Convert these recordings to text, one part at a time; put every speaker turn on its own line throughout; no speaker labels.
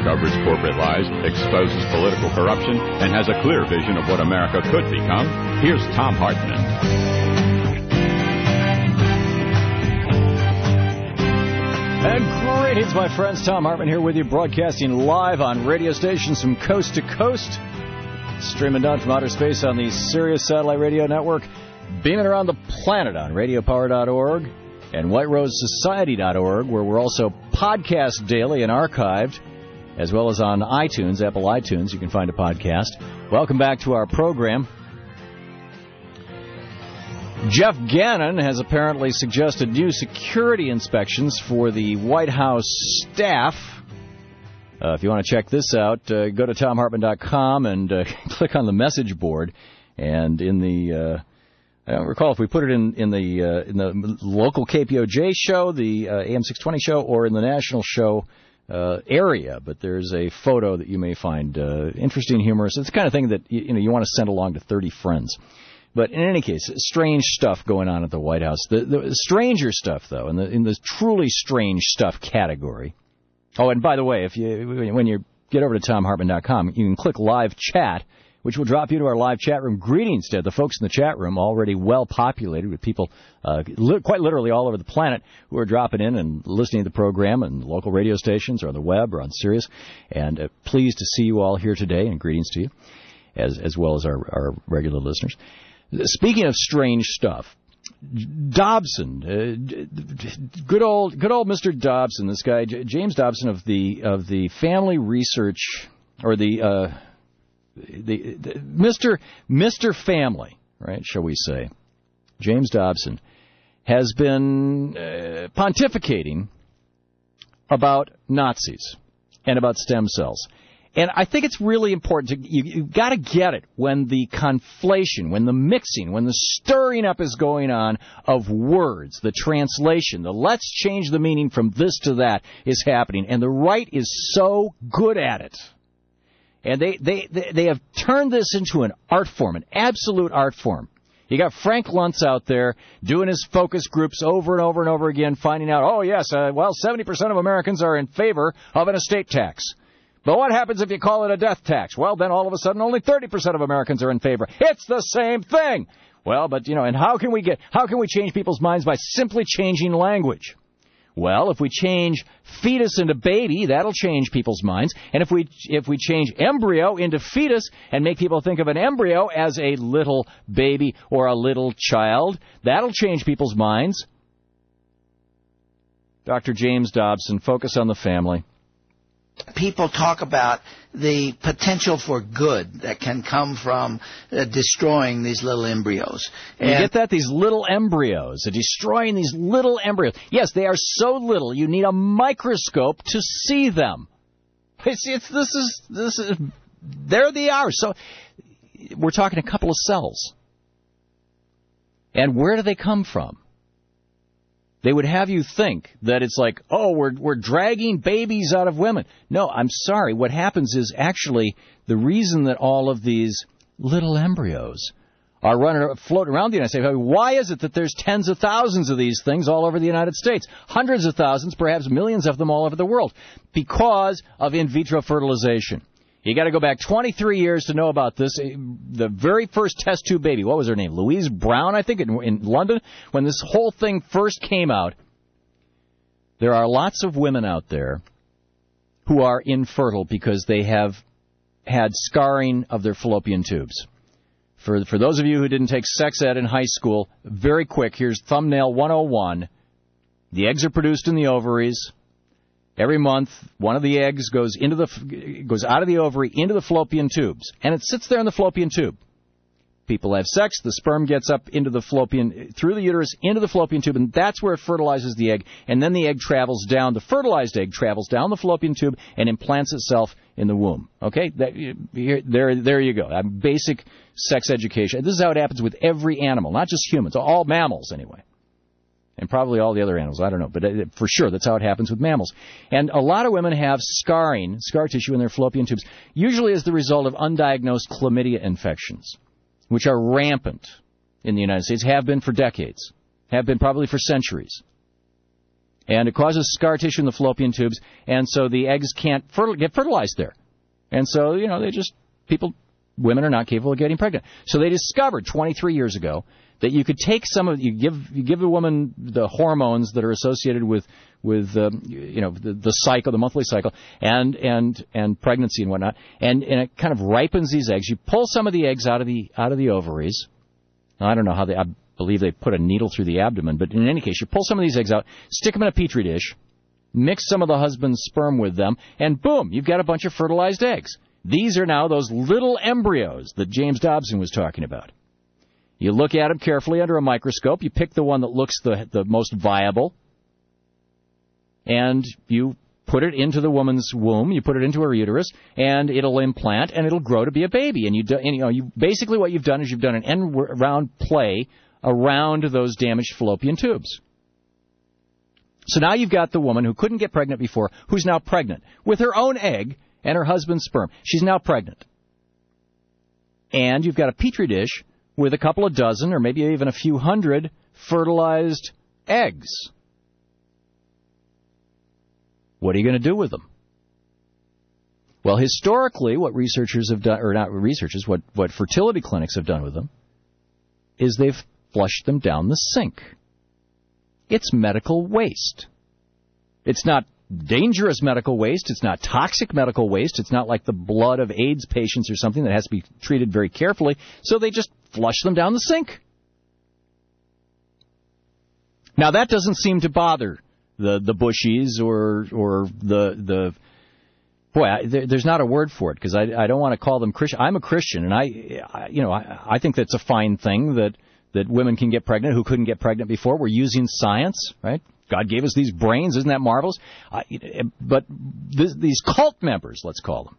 uncovers corporate lies, exposes political corruption, and has a clear vision of what America could become. Here's Thom Hartmann.
And greetings, my friends. Thom Hartmann here with you, broadcasting live on radio stations from coast to coast, streaming down from outer space on the Sirius Satellite Radio Network, beaming around the planet on radiopower.org and whiterosesociety.org, where we're also podcast daily and archived, as well as on iTunes, Apple iTunes. You can find a podcast. Welcome back to our program. Jeff Gannon has apparently suggested new security inspections for the White House staff. If you want to check this out, go to ThomHartmann.com and click on the message board. And in the I don't recall if we put it in the local KPOJ show, the AM 620 show, or in the national show area. But there's a photo that you may find interesting, humorous. It's the kind of thing that you want to send along to 30 friends. But in any case, strange stuff going on at the White House. The stranger stuff, though, in the truly strange stuff category. Oh, and by the way, when you get over to ThomHartmann.com, you can click live chat, which will drop you to our live chat room. Greetings to the folks in the chat room, already well populated with people quite literally all over the planet who are dropping in and listening to the program on local radio stations or on the web or on Sirius. And pleased to see you all here today, and greetings to you, as well as our regular listeners. Speaking of strange stuff, Dobson, good old Mr. Dobson, this guy James Dobson of the Family Research, or the Mr. Family, right? Shall we say? James Dobson has been pontificating about Nazis and about stem cells. And I think it's really important. You've got to get it when the conflation, when the mixing, when the stirring up is going on of words, the translation, the let's change the meaning from this to that is happening. And the right is so good at it. And they have turned this into an art form, an absolute art form. You got Frank Luntz out there doing his focus groups over and over and over again, finding out, 70% of Americans are in favor of an estate tax. But what happens if you call it a death tax? Well, then all of a sudden only 30% of Americans are in favor. It's the same thing. Well, but, and how can we change people's minds? By simply changing language. Well, if we change fetus into baby, that'll change people's minds. And if we change embryo into fetus and make people think of an embryo as a little baby or a little child, that'll change people's minds. Dr. James Dobson, focus on the family.
People talk about the potential for good that can come from destroying these little embryos.
You get that? These little embryos, destroying these little embryos. Yes, they are so little, you need a microscope to see them. There they are. So we're talking a couple of cells. And where do they come from? They would have you think that it's like, we're dragging babies out of women. No, I'm sorry. What happens is actually the reason that all of these little embryos are floating around the United States. Why is it that there's tens of thousands of these things all over the United States? Hundreds of thousands, perhaps millions of them all over the world. Because of in vitro fertilization. You got to go back 23 years to know about this. The very first test tube baby, what was her name? Louise Brown, I think, in London. When this whole thing first came out, there are lots of women out there who are infertile because they have had scarring of their fallopian tubes. For those of you who didn't take sex ed in high school, very quick, here's thumbnail 101. The eggs are produced in the ovaries. Every month, one of the eggs goes out of the ovary into the fallopian tubes, and it sits there in the fallopian tube. People have sex, the sperm gets up into the fallopian, through the uterus, into the fallopian tube, and that's where it fertilizes the egg, and then the egg travels down, the fertilized egg travels down the fallopian tube and implants itself in the womb. Okay? There you go. Basic sex education. This is how it happens with every animal, not just humans, all mammals anyway. And probably all the other animals, I don't know. But for sure, that's how it happens with mammals. And a lot of women have scar tissue in their fallopian tubes, usually as the result of undiagnosed chlamydia infections, which are rampant in the United States, have been for decades, have been probably for centuries. And it causes scar tissue in the fallopian tubes, and so the eggs can't get fertilized there. And so, women are not capable of getting pregnant. So they discovered 23 years ago that you could take you give the woman the hormones that are associated with the cycle, the monthly cycle, and pregnancy and whatnot, and it kind of ripens these eggs. You pull some of the eggs out of the ovaries. Now, I don't know how I believe they put a needle through the abdomen, but in any case, you pull some of these eggs out, stick them in a petri dish, mix some of the husband's sperm with them, and boom, you've got a bunch of fertilized eggs. These are now those little embryos that James Dobson was talking about. You look at them carefully under a microscope, you pick the one that looks the most viable, and you put it into the woman's womb, you put it into her uterus, and it'll implant, and it'll grow to be a baby. And you basically what you've done is you've done an end-round play around those damaged fallopian tubes. So now you've got the woman who couldn't get pregnant before, who's now pregnant with her own egg and her husband's sperm. She's now pregnant. And you've got a petri dish with a couple of dozen or maybe even a few hundred fertilized eggs. What are you going to do with them? Well, historically, what researchers have done, or not researchers, what fertility clinics have done with them, is they've flushed them down the sink. It's medical waste. It's not dangerous medical waste. It's not toxic medical waste. It's not like the blood of AIDS patients or something that has to be treated very carefully. So they just flush them down the sink. Now, that doesn't seem to bother the Bushies or the there's not a word for it because I don't want to call them Christian. I'm a Christian, and I think that's a fine thing that women can get pregnant who couldn't get pregnant before. We're using science, right? God gave us these brains. Isn't that marvelous? But these cult members, let's call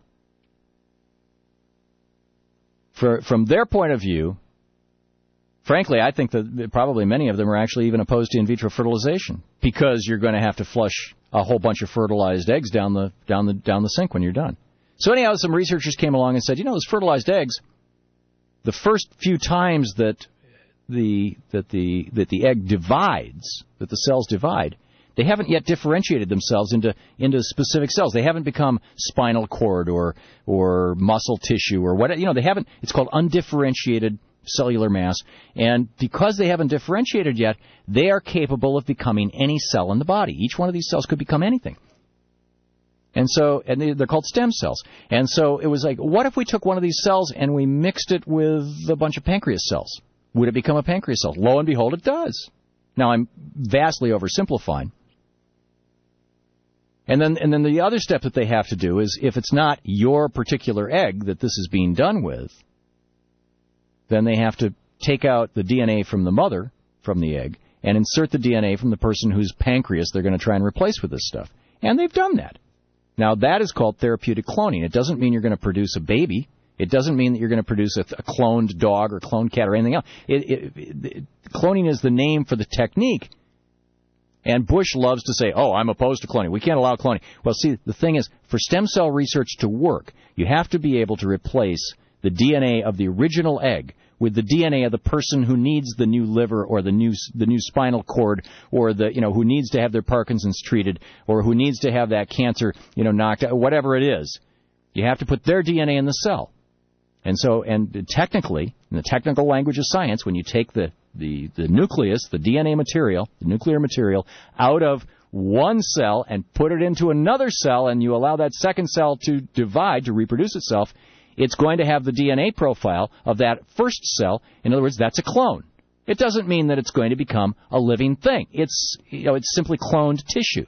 them, from their point of view, frankly, I think that probably many of them are actually even opposed to in vitro fertilization because you're going to have to flush a whole bunch of fertilized eggs down the sink when you're done. So anyhow, some researchers came along and said, those fertilized eggs, the first few times that the egg divides, that the cells divide, they haven't yet differentiated themselves into specific cells. They haven't become spinal cord or muscle tissue or what. They haven't. It's called undifferentiated cellular mass, and because they haven't differentiated yet, they are capable of becoming any cell in the body. Each one of these cells could become anything. And they're called stem cells. And so it was like, what if we took one of these cells and we mixed it with a bunch of pancreas cells? Would it become a pancreas cell? Lo and behold, it does. Now, I'm vastly oversimplifying. And then the other step that they have to do is, if it's not your particular egg that this is being done with, then they have to take out the DNA from the mother, from the egg, and insert the DNA from the person whose pancreas they're going to try and replace with this stuff. And they've done that. Now, that is called therapeutic cloning. It doesn't mean you're going to produce a baby. It doesn't mean that you're going to produce a cloned dog or cloned cat or anything else. Cloning is the name for the technique. And Bush loves to say, I'm opposed to cloning. We can't allow cloning. Well, see, the thing is, for stem cell research to work, you have to be able to replace the DNA of the original egg with the DNA of the person who needs the new liver or the new spinal cord, or who needs to have their Parkinson's treated, or who needs to have that cancer knocked out, whatever it is. You have to put their DNA in the cell. And technically, in the technical language of science, when you take the nucleus, the DNA material, the nuclear material, out of one cell and put it into another cell, and you allow that second cell to divide, to reproduce itself, it's going to have the DNA profile of that first cell. In other words, that's a clone. It doesn't mean that it's going to become a living thing. It's simply cloned tissue.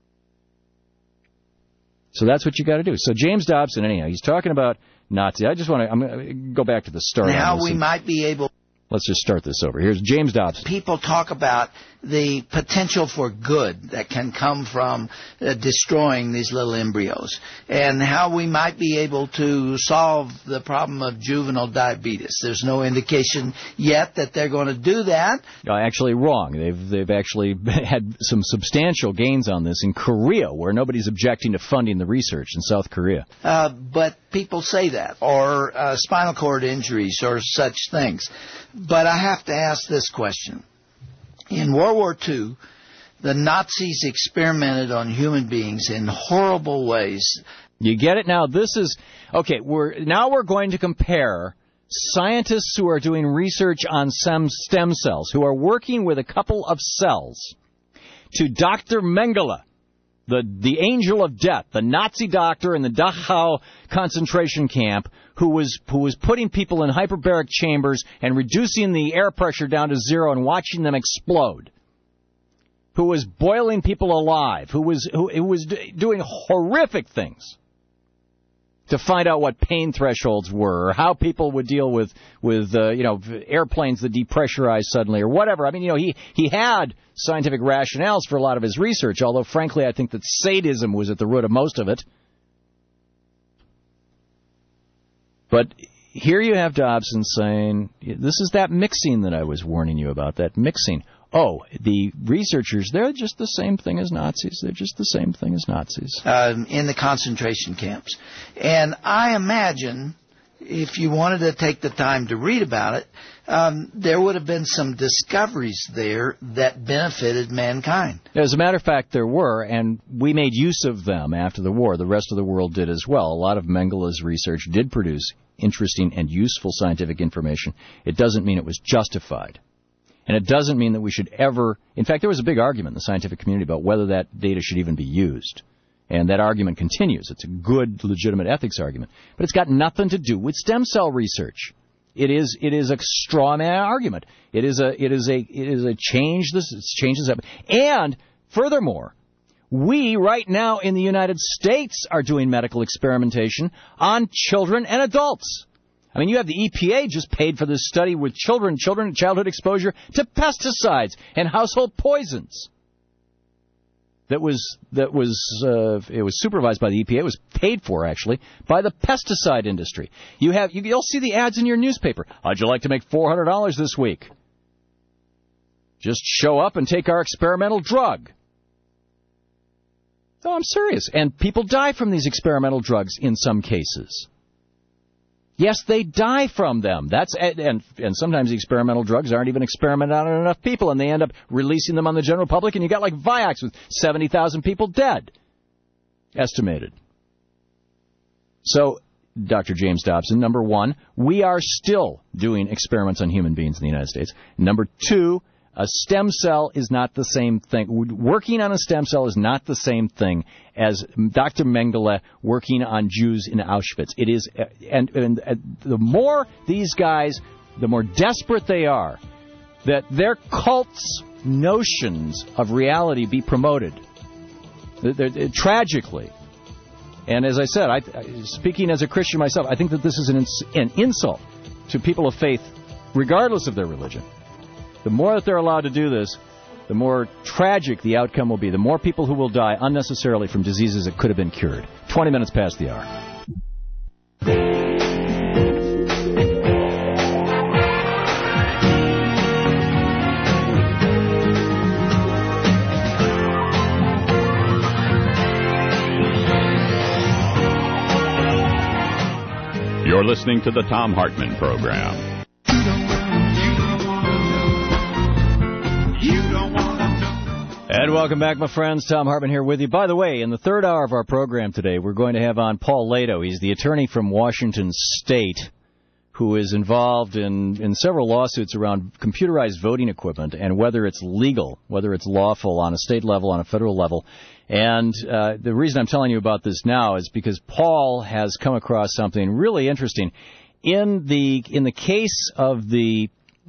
So that's what you got to do. So James Dobson, anyhow, he's talking about Nazi. I'm going to go back to the start.
Now we might be able.
Let's just start this over. Here's James Dobson.
People talk about the potential for good that can come from destroying these little embryos, and how we might be able to solve the problem of juvenile diabetes. There's no indication yet that they're going to do that.
Actually, wrong. They've actually had some substantial gains on this in Korea, where nobody's objecting to funding the research in South Korea.
But people say that, or spinal cord injuries, or such things. But I have to ask this question. In World War II, The Nazis experimented on human beings in horrible ways.
You get it now? This is okay. We're going to compare scientists who are doing research on stem cells, who are working with a couple of cells, to Dr. Mengele, the angel of death, the Nazi doctor in the Dachau concentration camp, who was putting people in hyperbaric chambers and reducing the air pressure down to zero and watching them explode, who was boiling people alive, who was doing horrific things to find out what pain thresholds were, or how people would deal with airplanes that depressurize suddenly, or whatever. I mean, he had scientific rationales for a lot of his research, although, frankly, I think that sadism was at the root of most of it. But here you have Dobson saying, this is that mixing that I was warning you about, that mixing. Oh, the researchers, they're just the same thing as Nazis. They're just the same thing as Nazis.
In the concentration camps. And I imagine, if you wanted to take the time to read about it, there would have been some discoveries there that benefited mankind.
As a matter of fact, there were, and we made use of them after the war. The rest of the world did as well. A lot of Mengele's research did produce interesting and useful scientific information. It doesn't mean it was justified. And it doesn't mean that we should ever... In fact, there was a big argument in the scientific community about whether that data should even be used. And that argument continues. It's a good, legitimate ethics argument. But it's got nothing to do with stem cell research. It is a straw man argument. It is a change. This changes up. And furthermore, we right now in the United States are doing medical experimentation on children and adults. I mean, you have the EPA just paid for this study with childhood exposure to pesticides and household poisons. It was supervised by the EPA. It was paid for, actually, by the pesticide industry. You'll see the ads in your newspaper. How'd you like to make $400 this week? Just show up and take our experimental drug. Oh, I'm serious. And people die from these experimental drugs in some cases. Yes, they die from them. And sometimes the experimental drugs aren't even experimented on enough people, and they end up releasing them on the general public, and you got like Vioxx with 70,000 people dead, estimated. So, Dr. James Dobson, number one, we are still doing experiments on human beings in the United States. Number two, a stem cell is not the same thing. Working on a stem cell is not the same thing as Dr. Mengele working on Jews in Auschwitz. It is, and the more these guys, the more desperate they are that their cult's notions of reality be promoted. Tragically. And as I said, speaking as a Christian myself, I think that this is an insult to people of faith, regardless of their religion. The more that they're allowed to do this, the more tragic the outcome will be. The more people who will die unnecessarily from diseases that could have been cured. 20 minutes past the hour.
You're listening to the Thom Hartmann Program.
And welcome back, my friends. Thom Hartmann here with you. By the way, in the third hour of our program today, we're going to have on Paul Lehto. He's the attorney from Washington State who is involved in several lawsuits around computerized voting equipment and whether it's legal, whether it's lawful on a state level, on a federal level. And the reason I'm telling you about this now is because Paul has come across something really interesting. In the case of the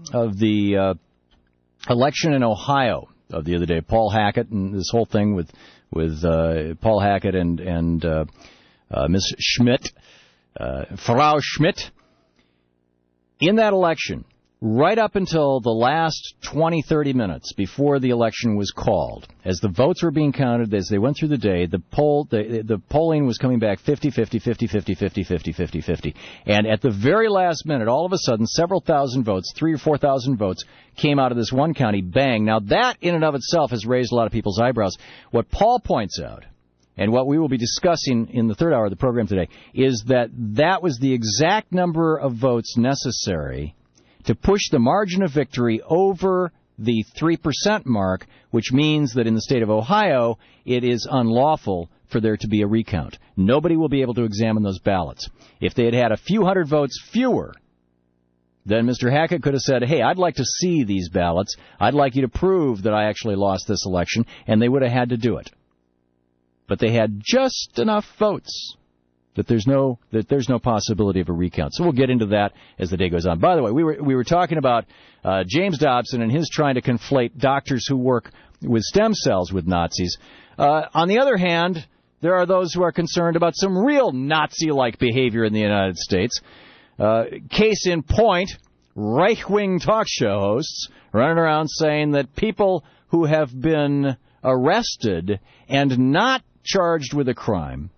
election in Ohio of the other day, Paul Hackett and this whole thing with Paul Hackett and Ms. Schmidt, Frau Schmidt. In that election, right up until the last 20, 30 minutes before the election was called, as the votes were being counted, as they went through the day, the polling was coming back 50-50, 50-50, 50-50, 50-50. And at the very last minute, all of a sudden, several thousand votes, 3,000 or 4,000 votes, came out of this one county, bang. Now, that in and of itself has raised a lot of people's eyebrows. What Paul points out, and what we will be discussing in the third hour of the program today, is that was the exact number of votes necessary to push the margin of victory over the 3% mark, which means that in the state of Ohio, it is unlawful for there to be a recount. Nobody will be able to examine those ballots. If they had had a few hundred votes fewer, then Mr. Hackett could have said, hey, I'd like to see these ballots. I'd like you to prove that I actually lost this election, and they would have had to do it. But they had just enough votes that there's no possibility of a recount. So we'll get into that as the day goes on. By the way, we were talking about James Dobson and his trying to conflate doctors who work with stem cells with Nazis. On the other hand, there are those who are concerned about some real Nazi-like behavior in the United States. Case in point, right-wing talk show hosts running around saying that people who have been arrested and not charged with a crime,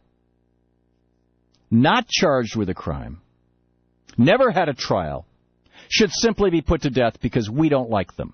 never had a trial, should simply be put to death because we don't like them.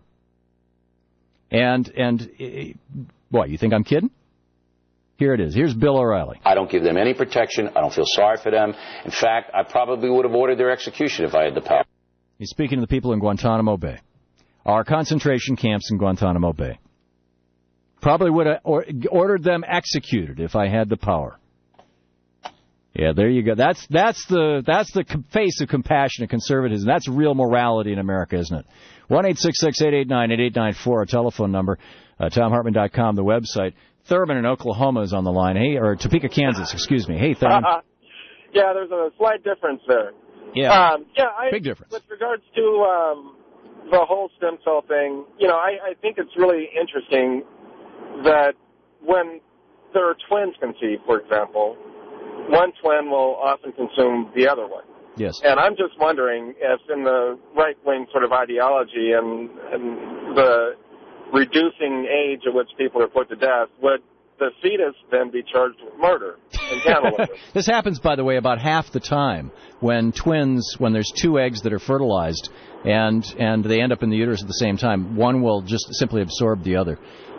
And what, you think I'm kidding? Here it is. Here's Bill O'Reilly.
I don't give them any protection. I don't feel sorry for them. In fact, I probably would have ordered their execution if I had the power.
He's speaking to the people in Guantanamo Bay. Our concentration camps in Guantanamo Bay. Probably would have ordered them executed if I had the power. Yeah, there you go. That's the face of compassionate conservatism. That's real morality in America, isn't it? 1-866-889-8894, our telephone number. TomHartman.com, the website. Thurman in Oklahoma is on the line. Hey, or Topeka, Kansas, excuse me. Hey, Thurman.
Yeah, there's a slight difference there.
Yeah, big difference.
With regards to the whole stem cell thing, I think it's really interesting that when there are twins conceived, for example, one twin will often consume the other one.
Yes.
And I'm just wondering if in the right-wing sort of ideology and the reducing age at which people are put to death, would the fetus then be charged with murder and cannibalism?
This happens, by the way, about half the time when there's two eggs that are fertilized and they end up in the uterus at the same time. One will just simply absorb the other.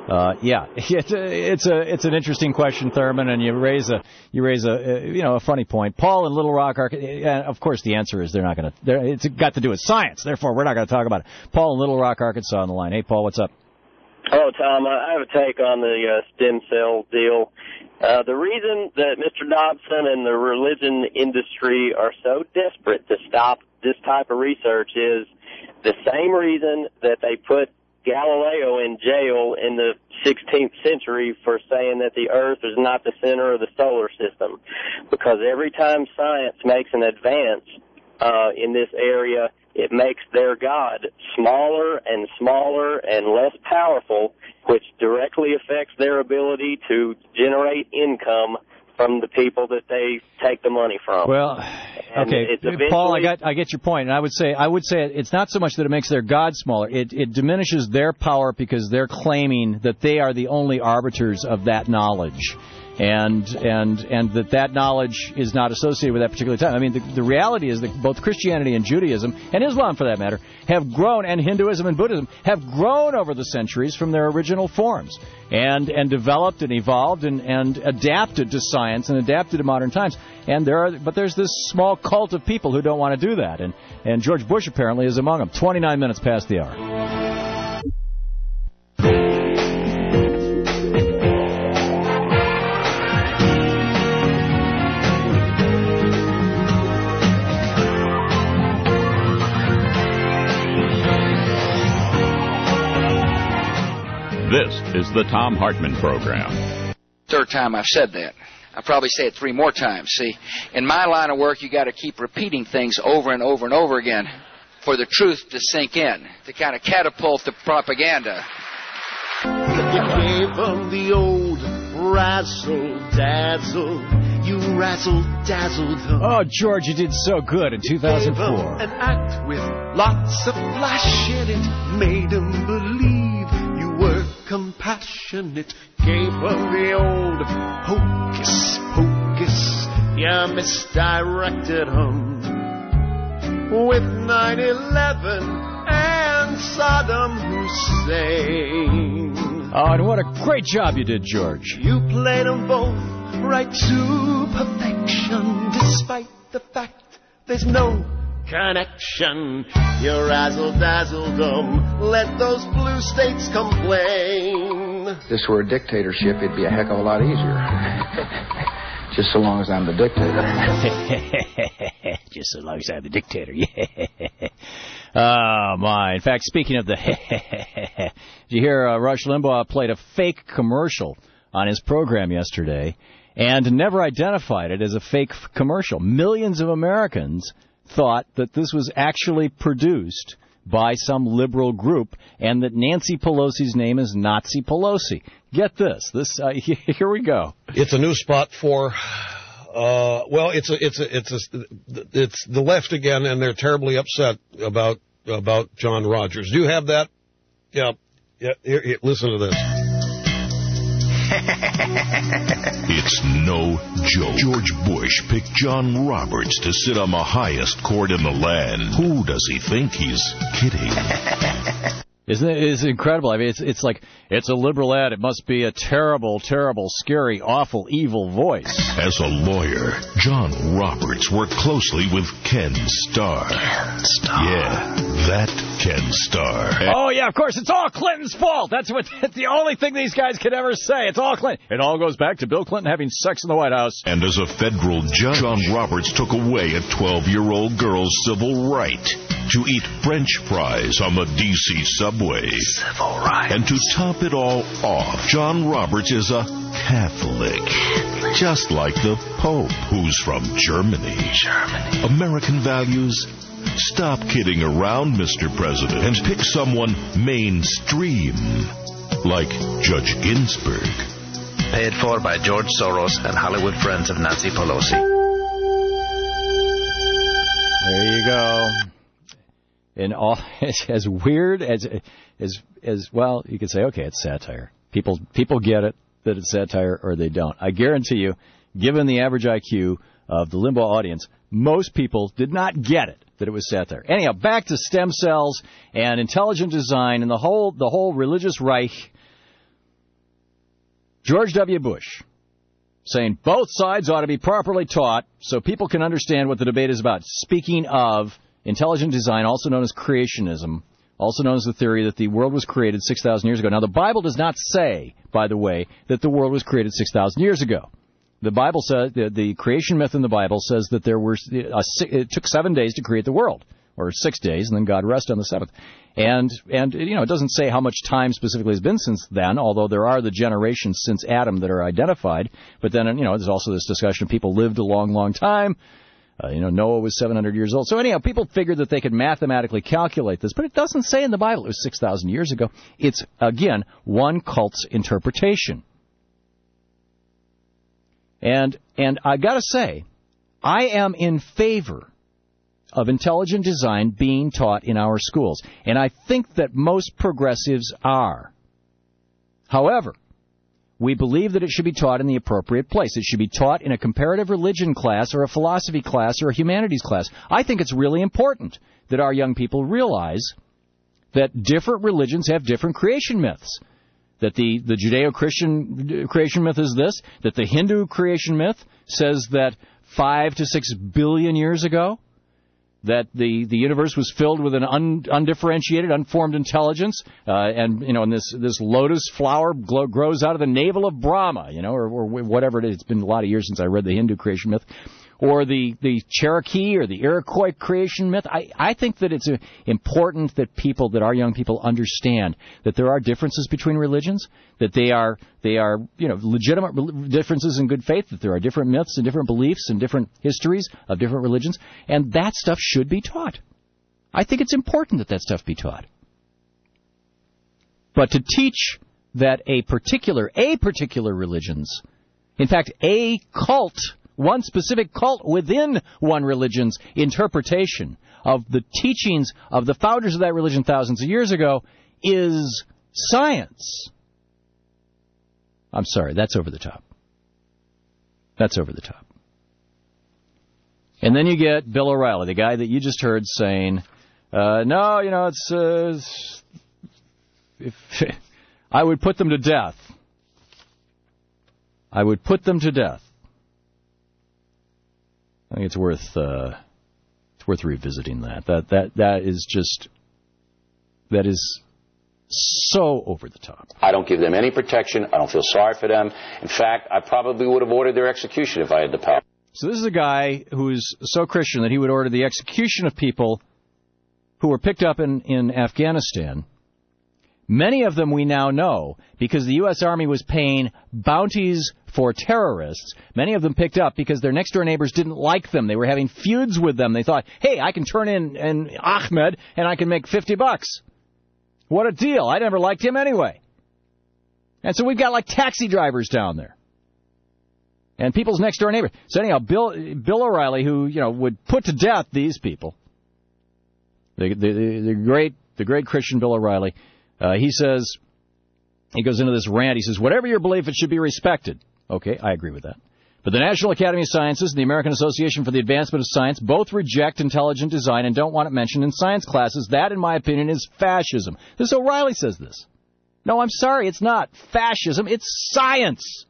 It's an interesting question, Thurman, and you raise a funny point. Paul in Little Rock, of course, the answer is they're not going to. It's got to do with science. Therefore, we're not going to talk about it. Paul in Little Rock, Arkansas, on the line. Hey, Paul, what's up?
Hello, Tom. I have a take on the stem cell deal. The reason that Mr. Dobson and the religion industry are so desperate to stop this type of research is the same reason that they put Galileo in jail in the 16th century for saying that the Earth is not the center of the solar system. Because every time science makes an advance in this area, it makes their God smaller and smaller and less powerful, which directly affects their ability to generate income from the people that they take the money from.
Well, okay, Paul, I get your point, and I would say it's not so much that it makes their God smaller; it diminishes their power because they're claiming that they are the only arbiters of that knowledge, and that knowledge is not associated with that particular time. I mean, the reality is that both Christianity and Judaism, and Islam for that matter, have grown, and Hinduism and Buddhism have grown over the centuries from their original forms, and developed and evolved and adapted to science and adapted to modern times. And there's this small cult of people who don't want to do that, and George Bush apparently is among them. 29 minutes past the hour.
This is the Thom Hartmann Program.
Third time I've said that. I'll probably say it 3 more times. See, in my line of work, you got to keep repeating things over and over and over again for the truth to sink in, to kind of catapult the propaganda.
You gave them the old razzle-dazzle. You razzle-dazzled them.
Oh, George, you did so good in 2004.
An act with lots of flash in it made them believe you were compassionate. Gave them the old hocus pocus. You misdirected them with 9/11 and Saddam Hussein.
Oh, and what a great job you did, George.
You played them both right to perfection, despite the fact there's no connection. You're razzle-dazzle-dum. Let those blue states complain.
If this were a dictatorship, it'd be a heck of a lot easier. Just so long as I'm the dictator.
Just so long as I'm the dictator, yeah. Oh, my. In fact, speaking of the did you hear Rush Limbaugh played a fake commercial on his program yesterday and never identified it as a fake commercial. Millions of Americans thought that this was actually produced by some liberal group and that Nancy Pelosi's name is Nazi Pelosi. Get this. Here we go.
It's a new spot for it's the left again, and they're terribly upset about John Rogers. Do you have that? Yeah. Here, listen to this.
It's no joke. George Bush picked John Roberts to sit on the highest court in the land. Who does he think he's kidding?
Isn't it? It's incredible. I mean, it's like, it's a liberal ad. It must be a terrible, terrible, scary, awful, evil voice.
As a lawyer, John Roberts worked closely with Ken Starr.
Ken Starr.
Yeah, that Ken Starr.
Oh, yeah, of course. It's all Clinton's fault. That's the only thing these guys could ever say. It's all Clinton. It all goes back to Bill Clinton having sex in the White House.
And as a federal judge, John Roberts took away a 12-year-old girl's civil right to eat French fries on the D.C. subway.
Civil rights.
And to top it all off, John Roberts is a Catholic. Just like the Pope, who's from Germany. American values? Stop kidding around, Mr. President, and pick someone mainstream, like Judge Ginsburg.
Paid for by George Soros and Hollywood friends of Nancy Pelosi.
There you go. And all as weird as well, you could say, okay, it's satire. People get it that it's satire, or they don't. I guarantee you, given the average IQ of the Limbaugh audience, most people did not get it that it was satire. Anyhow, back to stem cells and intelligent design and the whole religious Reich. George W. Bush saying both sides ought to be properly taught so people can understand what the debate is about. Speaking of intelligent design, also known as creationism, also known as the theory that the world was created 6,000 years ago. Now, the Bible does not say, by the way, that the world was created 6,000 years ago. The Bible says, the creation myth in the Bible says that it took 7 days to create the world, or 6 days, and then God rested on the seventh. And it doesn't say how much time specifically has been since then, although there are the generations since Adam that are identified. But then, there's also this discussion of people lived a long, long time. Noah was 700 years old. So anyhow, people figured that they could mathematically calculate this, but it doesn't say in the Bible it was 6,000 years ago. It's, again, one cult's interpretation. And I got to say, I am in favor of intelligent design being taught in our schools, and I think that most progressives are. However, we believe that it should be taught in the appropriate place. It should be taught in a comparative religion class or a philosophy class or a humanities class. I think it's really important that our young people realize that different religions have different creation myths. That the Judeo-Christian creation myth is this, that the Hindu creation myth says that 5 to 6 billion years ago, that the universe was filled with an undifferentiated, unformed intelligence, and this lotus flower grows out of the navel of Brahma, or whatever it is. It's been a lot of years since I read the Hindu creation myth, or the Cherokee or the Iroquois creation myth. I think that it's important that our young people understand that there are differences between religions, that they are legitimate differences in good faith, that there are different myths and different beliefs and different histories of different religions, and that stuff should be taught. I think it's important that stuff be taught. But to teach that a particular religion's, in fact, a cult, one specific cult within one religion's interpretation of the teachings of the founders of that religion thousands of years ago is science. I'm sorry, that's over the top. That's over the top. And then you get Bill O'Reilly, the guy that you just heard saying, I would put them to death. I would put them to death. I think it's worth worth revisiting that. That is so over the top.
I don't give them any protection. I don't feel sorry for them. In fact, I probably would have ordered their execution if I had the power.
So this is a guy who is so Christian that he would order the execution of people who were picked up in Afghanistan. Many of them we now know because the U.S. Army was paying bounties for terrorists. Many of them picked up because their next-door neighbors didn't like them. They were having feuds with them. They thought, hey, I can turn in Ahmed and I can make $50. What a deal. I never liked him anyway. And so we've got like taxi drivers down there. And people's next-door neighbors. So anyhow, Bill O'Reilly, who, would put to death these people, the great Christian Bill O'Reilly, he goes into this rant. He says, whatever your belief, it should be respected. Okay, I agree with that. But the National Academy of Sciences and the American Association for the Advancement of Science both reject intelligent design and don't want it mentioned in science classes. That, in my opinion, is fascism. This O'Reilly says this. No, I'm sorry, it's not fascism. It's science.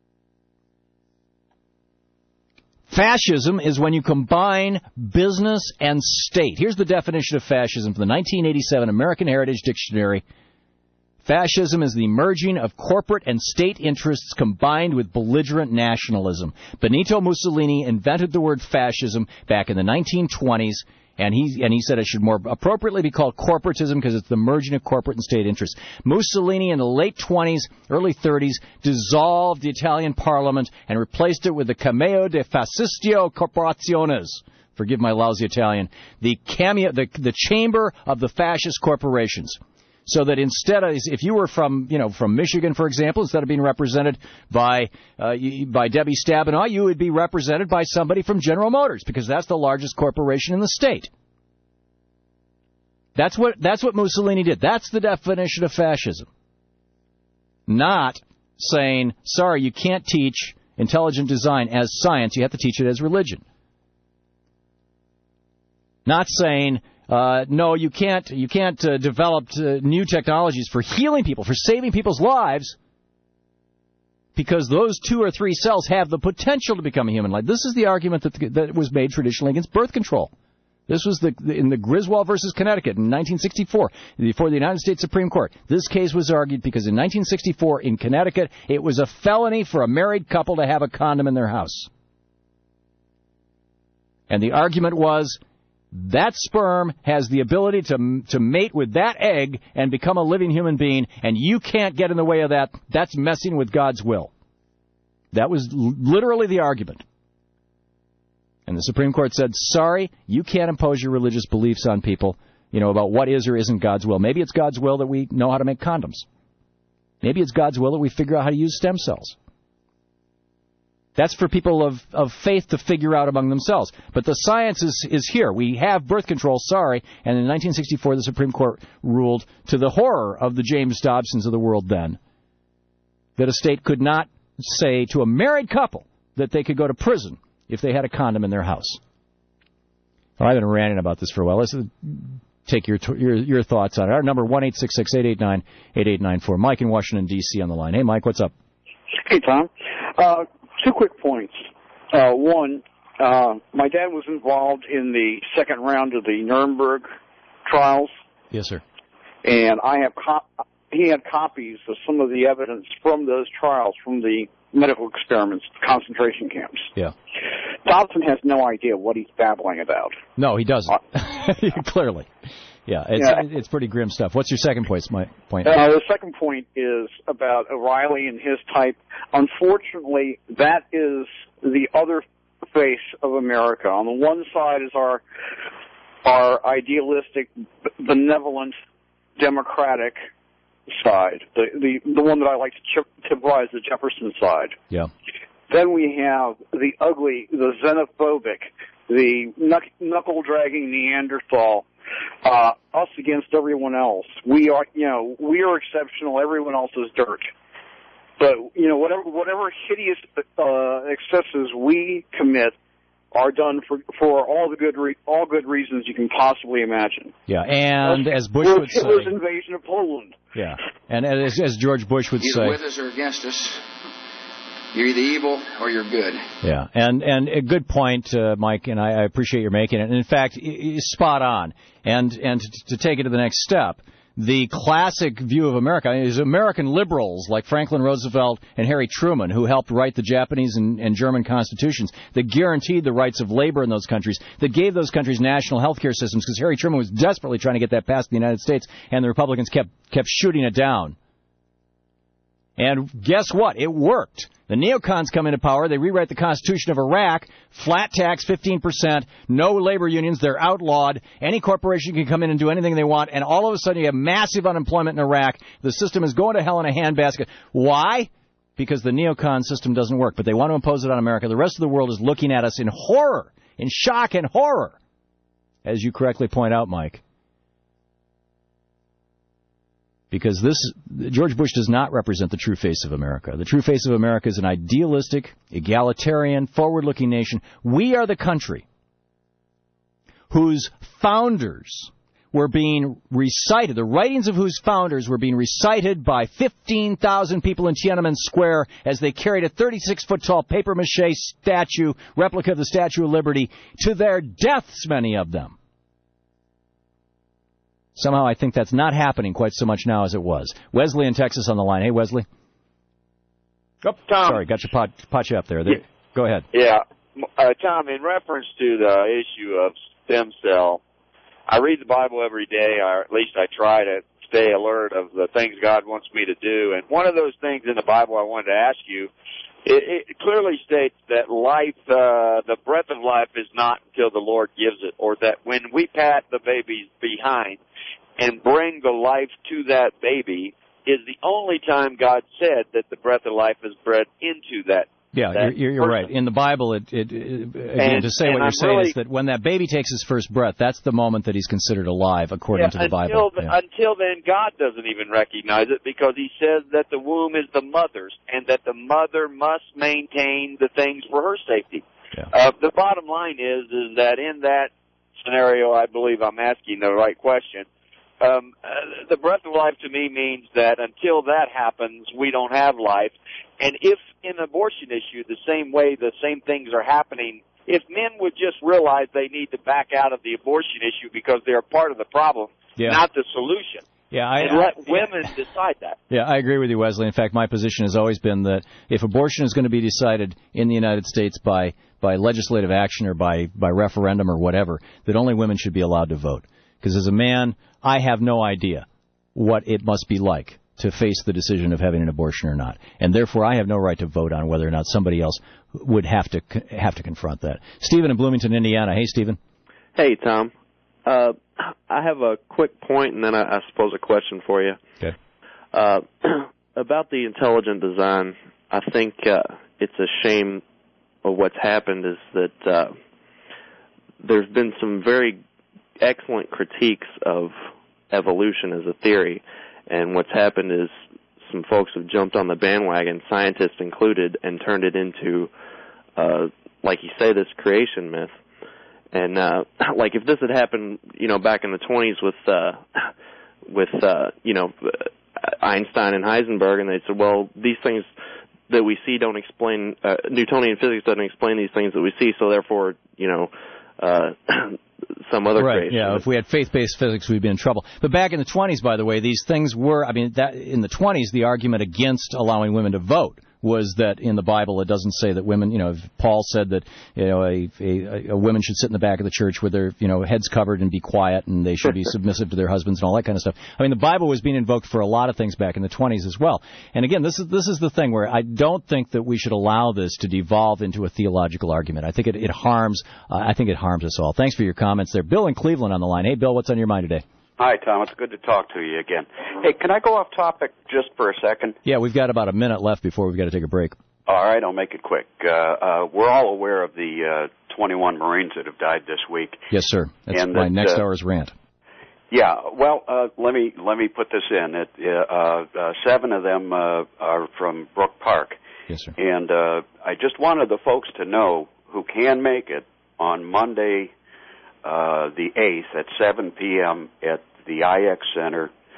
Fascism is when you combine business and state. Here's the definition of fascism from the 1987 American Heritage Dictionary. Fascism is the merging of corporate and state interests combined with belligerent nationalism. Benito Mussolini invented the word fascism back in the 1920s, and he said it should more appropriately be called corporatism because it's the merging of corporate and state interests. Mussolini in the late 20s, early 30s, dissolved the Italian parliament and replaced it with the Cameo de Fascistio Corporaciones. Forgive my lousy Italian. The chamber of the fascist corporations. So that instead of, if you were from Michigan, for example, instead of being represented by Debbie Stabenow, you would be represented by somebody from General Motors because that's the largest corporation in the state. That's what Mussolini did. That's the definition of fascism. Not saying, sorry, you can't teach intelligent design as science. You have to teach it as religion. Not saying, no, you can't develop new technologies for healing people, for saving people's lives, because those 2 or 3 cells have the potential to become a human life. This is the argument that was made traditionally against birth control. This was in the Griswold versus Connecticut in 1964, before the United States Supreme Court. This case was argued because in 1964 in Connecticut, it was a felony for a married couple to have a condom in their house. And the argument was, that sperm has the ability to mate with that egg and become a living human being, and you can't get in the way of that. That's messing with God's will. That was literally the argument. And the Supreme Court said, sorry, you can't impose your religious beliefs on people, about what is or isn't God's will. Maybe it's God's will that we know how to make condoms. Maybe it's God's will that we figure out how to use stem cells. That's for people of faith to figure out among themselves. But the science is here. We have birth control, sorry. And in 1964, the Supreme Court ruled, to the horror of the James Dobsons of the world then, that a state could not say to a married couple that they could go to prison if they had a condom in their house. Well, I've been ranting about this for a while. Let's take your thoughts on it. Our number, 1-866-889-8894. Mike in Washington, D.C. on the line. Hey, Mike, what's up?
Hey, Tom. 2 quick points. One, my dad was involved in the second round of the Nuremberg trials.
Yes, sir.
And he had copies of some of the evidence from those trials, from the medical experiments, concentration camps.
Yeah.
Dobson has no idea what he's babbling about.
No, he doesn't. Clearly. Yeah, it's pretty grim stuff. What's your second point?
The second point is about O'Reilly and his type. Unfortunately, that is the other face of America. On the one side is our idealistic, benevolent, democratic side, the one that I like to typize the Jefferson side.
Yeah.
Then we have the ugly, the xenophobic, the knuckle-dragging Neanderthal. Us against everyone else. We are exceptional. Everyone else is dirt. But whatever hideous excesses we commit are done for all good reasons you can possibly imagine.
Yeah, and as Bush would say,
Hitler's invasion of Poland.
Yeah, and as George Bush would say,
either with us or against us. You're either evil or you're good.
Yeah, and a good point, Mike, and I appreciate your making it. And in fact, spot on. And to take it to the next step, the classic view of America is American liberals like Franklin Roosevelt and Harry Truman, who helped write the Japanese and German constitutions that guaranteed the rights of labor in those countries, that gave those countries national health care systems, because Harry Truman was desperately trying to get that passed in the United States, and the Republicans kept shooting it down. And guess what? It worked. The neocons come into power. They rewrite the Constitution of Iraq. Flat tax, 15%. No labor unions. They're outlawed. Any corporation can come in and do anything they want. And all of a sudden you have massive unemployment in Iraq. The system is going to hell in a handbasket. Why? Because the neocon system doesn't work. But they want to impose it on America. The rest of the world is looking at us in horror, in shock and horror, as you correctly point out, Mike. Because George Bush does not represent the true face of America. The true face of America is an idealistic, egalitarian, forward-looking nation. We are the country whose founders were being recited, the writings of whose founders were being recited by 15,000 people in Tiananmen Square as they carried a 36-foot-tall papier-mâché statue, replica of the Statue of Liberty, to their deaths, many of them. Somehow I think that's not happening quite so much now as it was. Wesley in Texas on the line. Hey, Wesley. Oh,
Tom.
Sorry, got your pot you up there.
Yeah.
Go ahead.
Yeah. Tom, in reference to the issue of stem cell, I read the Bible every day, or at least I try to stay alert of the things God wants me to do. And one of those things in the Bible I wanted to ask you, it clearly states that life, the breath of life is not until the Lord gives it, or that when we pat the baby behind and bring the life to that baby is the only time God said that the breath of life is bred into that.
Yeah, you're right. In the Bible, again, to say what you're saying is that when that baby takes his first breath, that's the moment that he's considered alive, according to the Bible.
Until then, God doesn't even recognize it, because he says that the womb is the mother's and that the mother must maintain the things for her safety.
Yeah.
The bottom line is that in that scenario, I believe I'm asking the right question. The breath of life to me means that until that happens, we don't have life. And if in an abortion issue, the same things are happening, if men would just realize they need to back out of the abortion issue because they're part of the problem, not the solution.
Yeah,
and let women decide that.
Yeah, I agree with you, Wesley. In fact, my position has always been that if abortion is going to be decided in the United States by legislative action or by referendum or whatever, that only women should be allowed to vote. Because as a man, I have no idea what it must be like to face the decision of having an abortion or not. And therefore, I have no right to vote on whether or not somebody else would have to confront that. Stephen in Bloomington, Indiana. Hey, Stephen.
Hey, Tom. I have a quick point and then I suppose a question for you.
Okay.
About the intelligent design, I think it's a shame of what's happened is that there's been some very excellent critiques of evolution as a theory, and what's happened is some folks have jumped on the bandwagon, scientists included, and turned it into, like you say, this creation myth. And like if this had happened, back in the 20s with Einstein and Heisenberg, and they said, well, these things that we see don't explain, Newtonian physics doesn't explain these things that we see, so therefore, some other creation.
Yeah, if we had faith-based physics, we'd be in trouble. But back in the 20s, by the way, these things were, in the 20s, the argument against allowing women to vote was that in the Bible it doesn't say that women, if Paul said that, a women should sit in the back of the church with their, heads covered and be quiet and they should be submissive to their husbands and all that kind of stuff. The Bible was being invoked for a lot of things back in the 20s as well. And again, this is the thing where I don't think that we should allow this to devolve into a theological argument. I think it harms us all. Thanks for your comments there. Bill in Cleveland on the line. Hey, Bill, what's on your mind today?
Hi, Tom. It's good to talk to you again. Hey, can I go off topic just for a second?
Yeah, we've got about a minute left before we've got to take a break.
All right, I'll make it quick. We're all aware of the 21 Marines that have died this week.
Yes, sir. That's my next hour's rant.
Yeah, well, let me put this in. 7 of them are from Brook Park.
Yes, sir.
And I just wanted the folks to know who can make it on Monday, the 8th at 7 p.m. at the IX Center.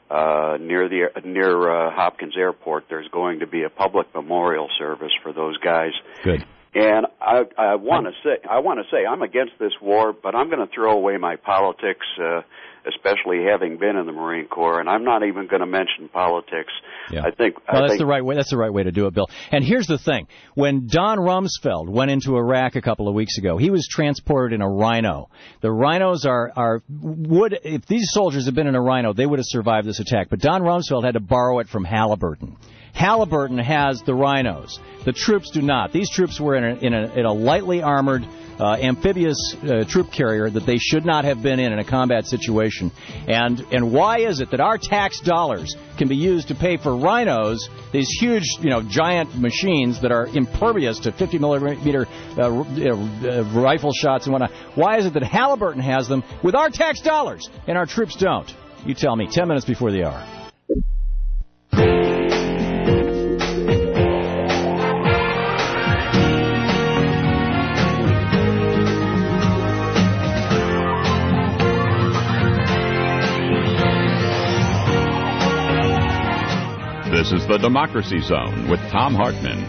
near Hopkins Airport, there's going to be a public memorial service for those guys.
Good.
And I want to say I'm against this war, but I'm going to throw away my politics, especially having been in the Marine Corps, and I'm not even going to mention politics.
Yeah.
That's
the right way. That's the right way to do it, Bill. And here's the thing: when Don Rumsfeld went into Iraq a couple of weeks ago, he was transported in a Rhino. The Rhinos would, if these soldiers had been in a Rhino, they would have survived this attack. But Don Rumsfeld had to borrow it from Halliburton. Halliburton has the Rhinos. The troops do not. These troops were in a lightly armored amphibious troop carrier that they should not have been in a combat situation. And why is it that our tax dollars can be used to pay for Rhinos, these huge, giant machines that are impervious to 50 millimeter rifle shots and whatnot? Why is it that Halliburton has them with our tax dollars and our troops don't? You tell me. 10 minutes before the hour.
This is the Democracy Zone with Thom Hartmann.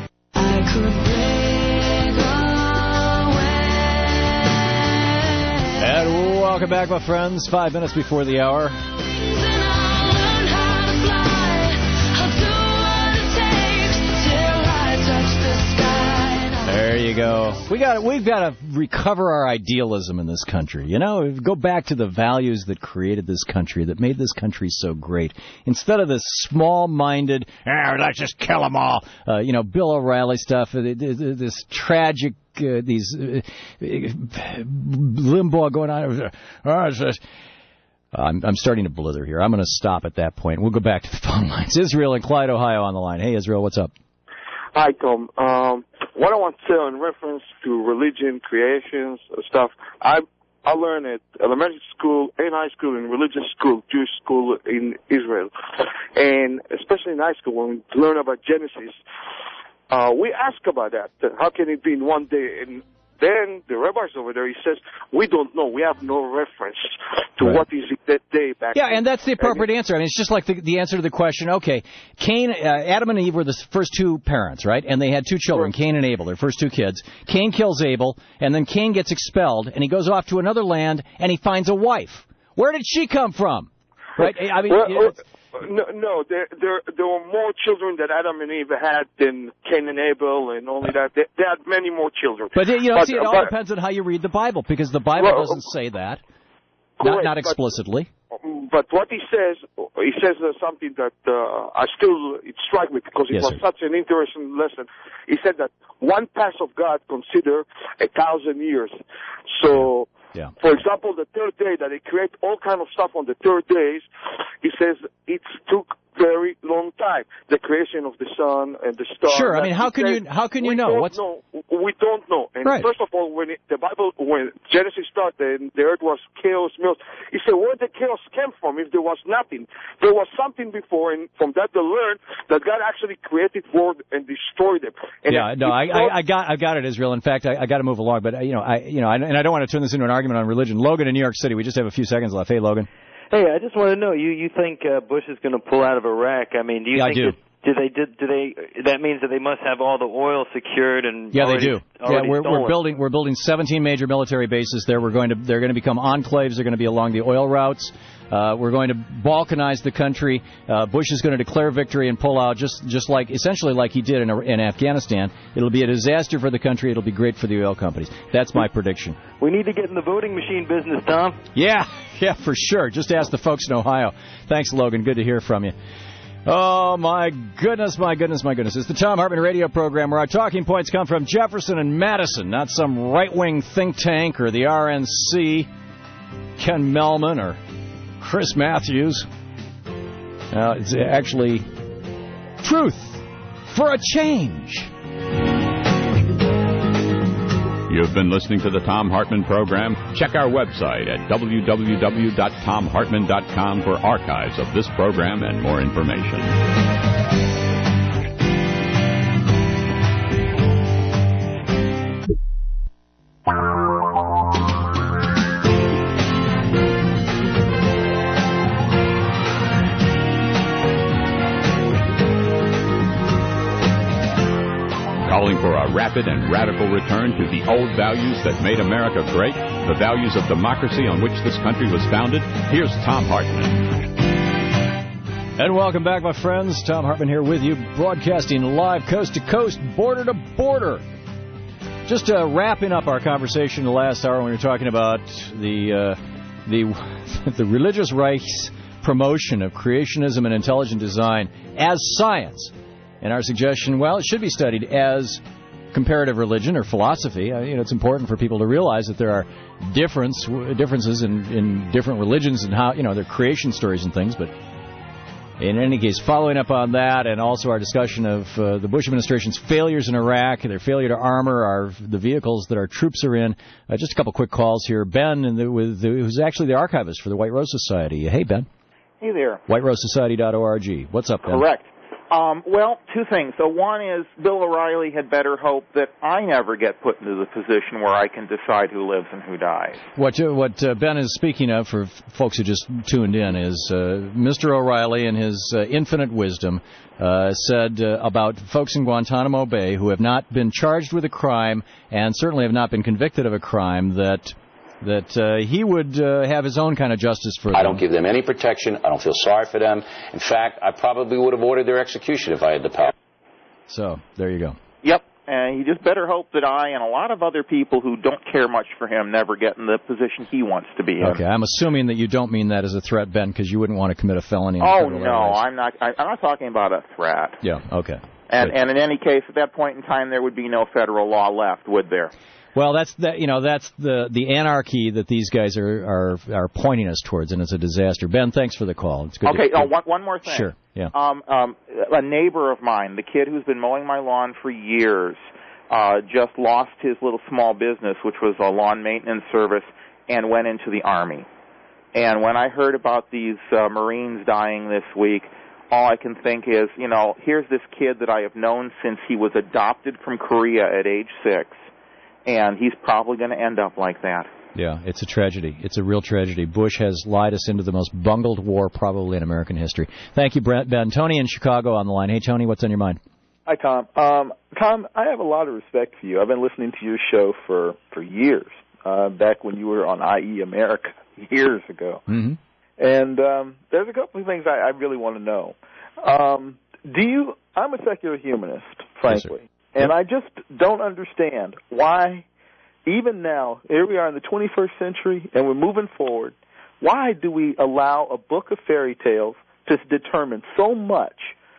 And welcome back, my friends. 5 minutes before the hour. There you go. We've got to recover our idealism in this country. Go back to the values that created this country, that made this country so great. Instead of this small-minded, let's just kill them all, Bill O'Reilly stuff, this tragic, these limbo going on. I'm starting to blither here. I'm going to stop at that point. We'll go back to the phone lines. Israel in Clyde, Ohio on the line. Hey, Israel, what's up?
Hi, Tom. What I want to say in reference to religion, creations, stuff, I learned at elementary school, in high school, in religious school, Jewish school in Israel. And especially in high school, when we learn about Genesis, we ask about that. How can it be in one day? And then the rabbis over there, he says, we don't know. We have no reference to what is that day back then.
And that's the appropriate answer. I mean, it's just like the answer to the question, okay, Adam and Eve were the first two parents, right? And they had two children, Cain and Abel, their first two kids. Cain kills Abel, and then Cain gets expelled, and he goes off to another land, and he finds a wife. Where did she come from? Right? I mean,
No, there were more children that Adam and Eve had than Cain and Abel, and only that. They had many more children.
But, it all depends on how you read the Bible, because the Bible doesn't say that. Not explicitly.
But what he says something that it struck me because it was such an interesting lesson. He said that one pass of God consider 1,000 years. So, for example, the third day that he create all kind of stuff on the third days, he says it took very long time. The creation of the sun and the stars.
Sure, I mean, how can you know?
We don't know. And first of all, when Genesis started and the earth was chaos, he said, where did chaos came from if there was nothing? There was something before, and from that they learned that God actually created world and destroyed them. And
I got it, Israel. In fact, I got to move along, but and I don't want to turn this into an argument on religion. Logan in New York City, we just have a few seconds left. Hey, Logan.
Hey, I just want to know, you think Bush is going to pull out of Iraq? I mean, do you think
I do.
That means that they must have all the oil secured and
they do. We're building 17 major military bases there. They're going to become enclaves. They're going to be along the oil routes. We're going to balkanize the country. Bush is going to declare victory and pull out, just like essentially like he did in Afghanistan. It'll be a disaster for the country. It'll be great for the oil companies. That's my prediction.
We need to get in the voting machine business, Tom.
Yeah, for sure. Just ask the folks in Ohio. Thanks, Logan. Good to hear from you. Oh, my goodness. It's the Thom Hartmann radio program where our talking points come from Jefferson and Madison, not some right-wing think tank or the RNC, Ken Melman or Chris Matthews. It's actually truth for a change.
You've been listening to the Thom Hartmann program. Check our website at www.thomhartmann.com for archives of this program and more information. rapid and radical return to the old values that made America great, the values of democracy on which this country was founded? Here's Thom Hartmann.
And welcome back, my friends. Thom Hartmann here with you, broadcasting live coast to coast, border to border. Just wrapping up our conversation the last hour when we were talking about the religious right's promotion of creationism and intelligent design as science. And our suggestion, well, it should be studied as comparative religion or philosophy. It's important for people to realize that there are differences in different religions and how, their creation stories and things, but in any case, following up on that, and also our discussion of the Bush administration's failures in Iraq, their failure to armor the vehicles that our troops are in. Just a couple quick calls here. Ben, who's actually the archivist for the White Rose Society. Hey, Ben.
Hey there.
WhiteRoseSociety.org. What's up, Ben?
Correct. Well, two things. So one is Bill O'Reilly had better hope that I never get put into the position where I can decide who lives and who dies.
What Ben is speaking of, for folks who just tuned in, is Mr. O'Reilly, in his infinite wisdom, said about folks in Guantanamo Bay who have not been charged with a crime and certainly have not been convicted of a crime that he would have his own kind of justice for them.
I don't give them any protection. I don't feel sorry for them. In fact, I probably would have ordered their execution if I had the power.
So, there you go.
Yep. And he just better hope that I and a lot of other people who don't care much for him never get in the position he wants to be in.
Okay, I'm assuming that you don't mean that as a threat, Ben, because you wouldn't want to commit a felony.
Oh, no, I'm not talking about a threat.
Yeah, okay.
And in any case, at that point in time, there would be no federal law left, would there?
Well, that's the anarchy that these guys are pointing us towards, and it's a disaster. Ben, thanks for the call. It's good.
Okay, one more thing.
Sure. Yeah.
A neighbor of mine, the kid who's been mowing my lawn for years, just lost his little small business, which was a lawn maintenance service, and went into the Army. And when I heard about these Marines dying this week, all I can think is, here's this kid that I have known since he was adopted from Korea at age 6. And he's probably going to end up like that.
Yeah, it's a tragedy. It's a real tragedy. Bush has lied us into the most bungled war probably in American history. Thank you, Ben. Tony in Chicago on the line. Hey, Tony, what's on your mind?
Hi, Tom. Tom, I have a lot of respect for you. I've been listening to your show for years, back when you were on IE America years ago.
Mm-hmm.
And there's a couple of things I really want to know. I'm a secular humanist, frankly.
Yes,
and I just don't understand why, even now, here we are in the 21st century, and we're moving forward, why do we allow a book of fairy tales to determine so much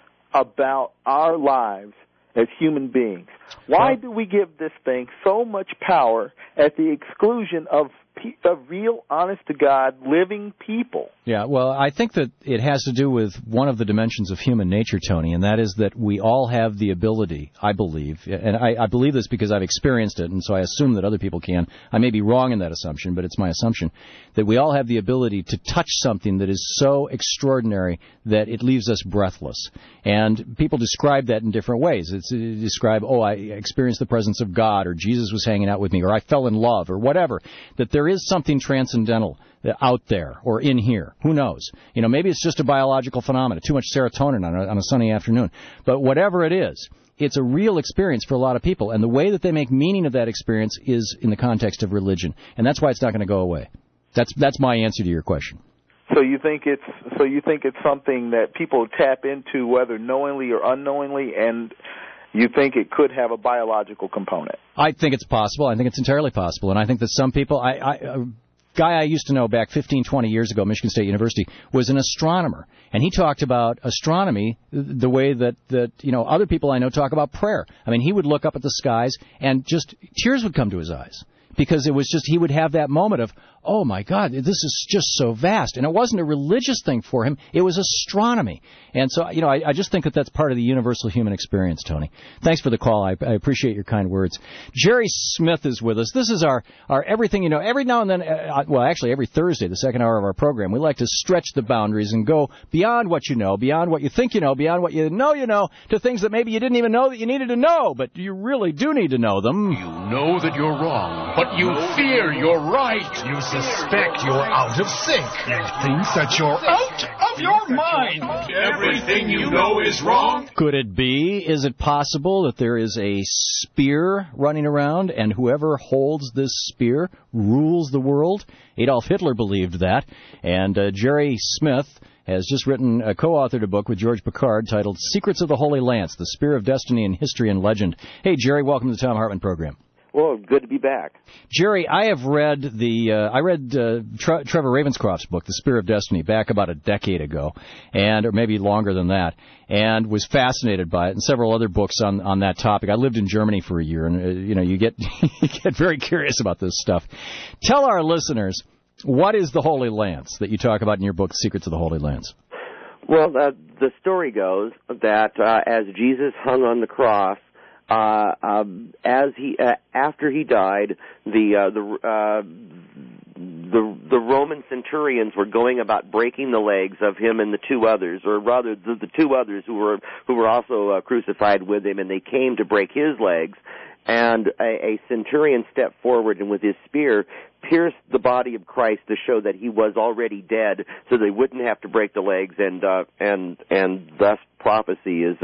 about our lives as human beings? Why do we give this thing so much power at the exclusion of real, honest-to-God, living people?
Yeah, well, I think that it has to do with one of the dimensions of human nature, Tony, and that is that we all have the ability, I believe, and I believe this because I've experienced it, and so I assume that other people can. I may be wrong in that assumption, but it's my assumption, that we all have the ability to touch something that is so extraordinary that it leaves us breathless. And people describe that in different ways. Describe, I experienced the presence of God, or Jesus was hanging out with me, or I fell in love, or whatever, that there is something transcendental out there or in here. Who knows? Maybe it's just a biological phenomenon, too much serotonin on a sunny afternoon. But whatever it is, it's a real experience for a lot of people. And the way that they make meaning of that experience is in the context of religion. And that's why it's not going to go away. That's my answer to your question.
So you think it's something that people tap into, whether knowingly or unknowingly, and you think it could have a biological component?
I think it's possible. I think it's entirely possible. And I think that some people, a guy I used to know back 15, 20 years ago, Michigan State University, was an astronomer. And he talked about astronomy the way that other people I know talk about prayer. I mean, he would look up at the skies and just tears would come to his eyes. Because it was just, he would have that moment of, oh my God, this is just so vast. And it wasn't a religious thing for him, it was astronomy. And so, I just think that that's part of the universal human experience, Tony. Thanks for the call. I appreciate your kind words. Jerry Smith is with us. This is our everything, every now and then, actually every Thursday, the second hour of our program, we like to stretch the boundaries and go beyond what you know, beyond what you think you know, beyond what you know, to things that maybe you didn't even know that you needed to know, but you really do need to know them.
You know that you're wrong, but you fear you're right. You say suspect you're out of sync. He thinks that you're out of your mind. Everything you know is wrong.
Could it be? Is it possible that there is a spear running around, and whoever holds this spear rules the world? Adolf Hitler believed that, and Jerry Smith has just co-authored a book with George Picard titled Secrets of the Holy Lance, The Spear of Destiny in History and Legend. Hey, Jerry, welcome to the Tom Hartman program.
Well, good to be back.
Jerry, I have read Trevor Ravenscroft's book, The Spear of Destiny, back about a decade ago, or maybe longer than that, and was fascinated by it, and several other books on that topic. I lived in Germany for a year, and you get you get very curious about this stuff. Tell our listeners, what is the Holy Lance that you talk about in your book, Secrets of the Holy Lance?
Well, the story goes that as Jesus hung on the cross, after he died, the Roman centurions were going about breaking the legs of him and the two others, or rather the two others who were also crucified with him, and they came to break his legs. And a centurion stepped forward and with his spear pierced the body of Christ to show that he was already dead, so they wouldn't have to break the legs, and thus prophecy is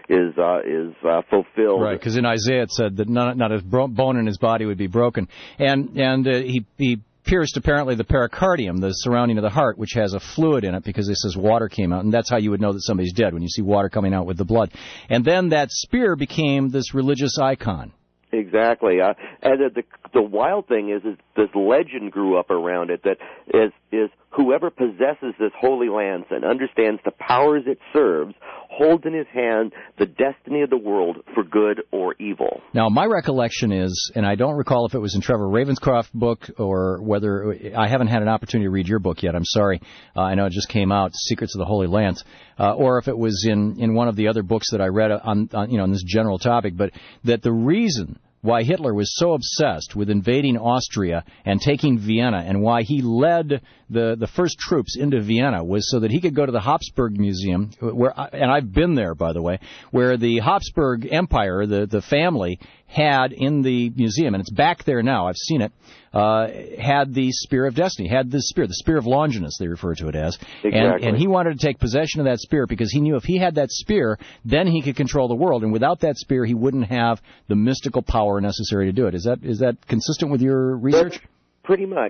fulfilled.
Right, because in Isaiah it said that not a bone in his body would be broken, and he pierced apparently the pericardium, the surrounding of the heart, which has a fluid in it because it says water came out, and that's how you would know that somebody's dead, when you see water coming out with the blood. And then that spear became this religious icon.
Exactly, and the wild thing is this legend grew up around it that is whoever possesses this holy lance and understands the powers it serves holds in his hand the destiny of the world for good or evil.
Now, my recollection is, and I don't recall if it was in Trevor Ravenscroft's book or whether I haven't had an opportunity to read your book yet. I'm sorry. I know it just came out, Secrets of the Holy Lance, or if it was in one of the other books that I read on this general topic, but that the reason why Hitler was so obsessed with invading Austria and taking Vienna, and why he led the first troops into Vienna, was so that he could go to the Habsburg Museum, and I've been there, by the way, where the Habsburg Empire, the family, had in the museum, and it's back there now, I've seen it, had the Spear of Destiny, had this spear, the Spear of Longinus, they refer to it as.
Exactly.
And he wanted to take possession of that spear because he knew if he had that spear, then he could control the world, and without that spear, he wouldn't have the mystical power necessary to do it. Is that consistent with your research?
Pretty much.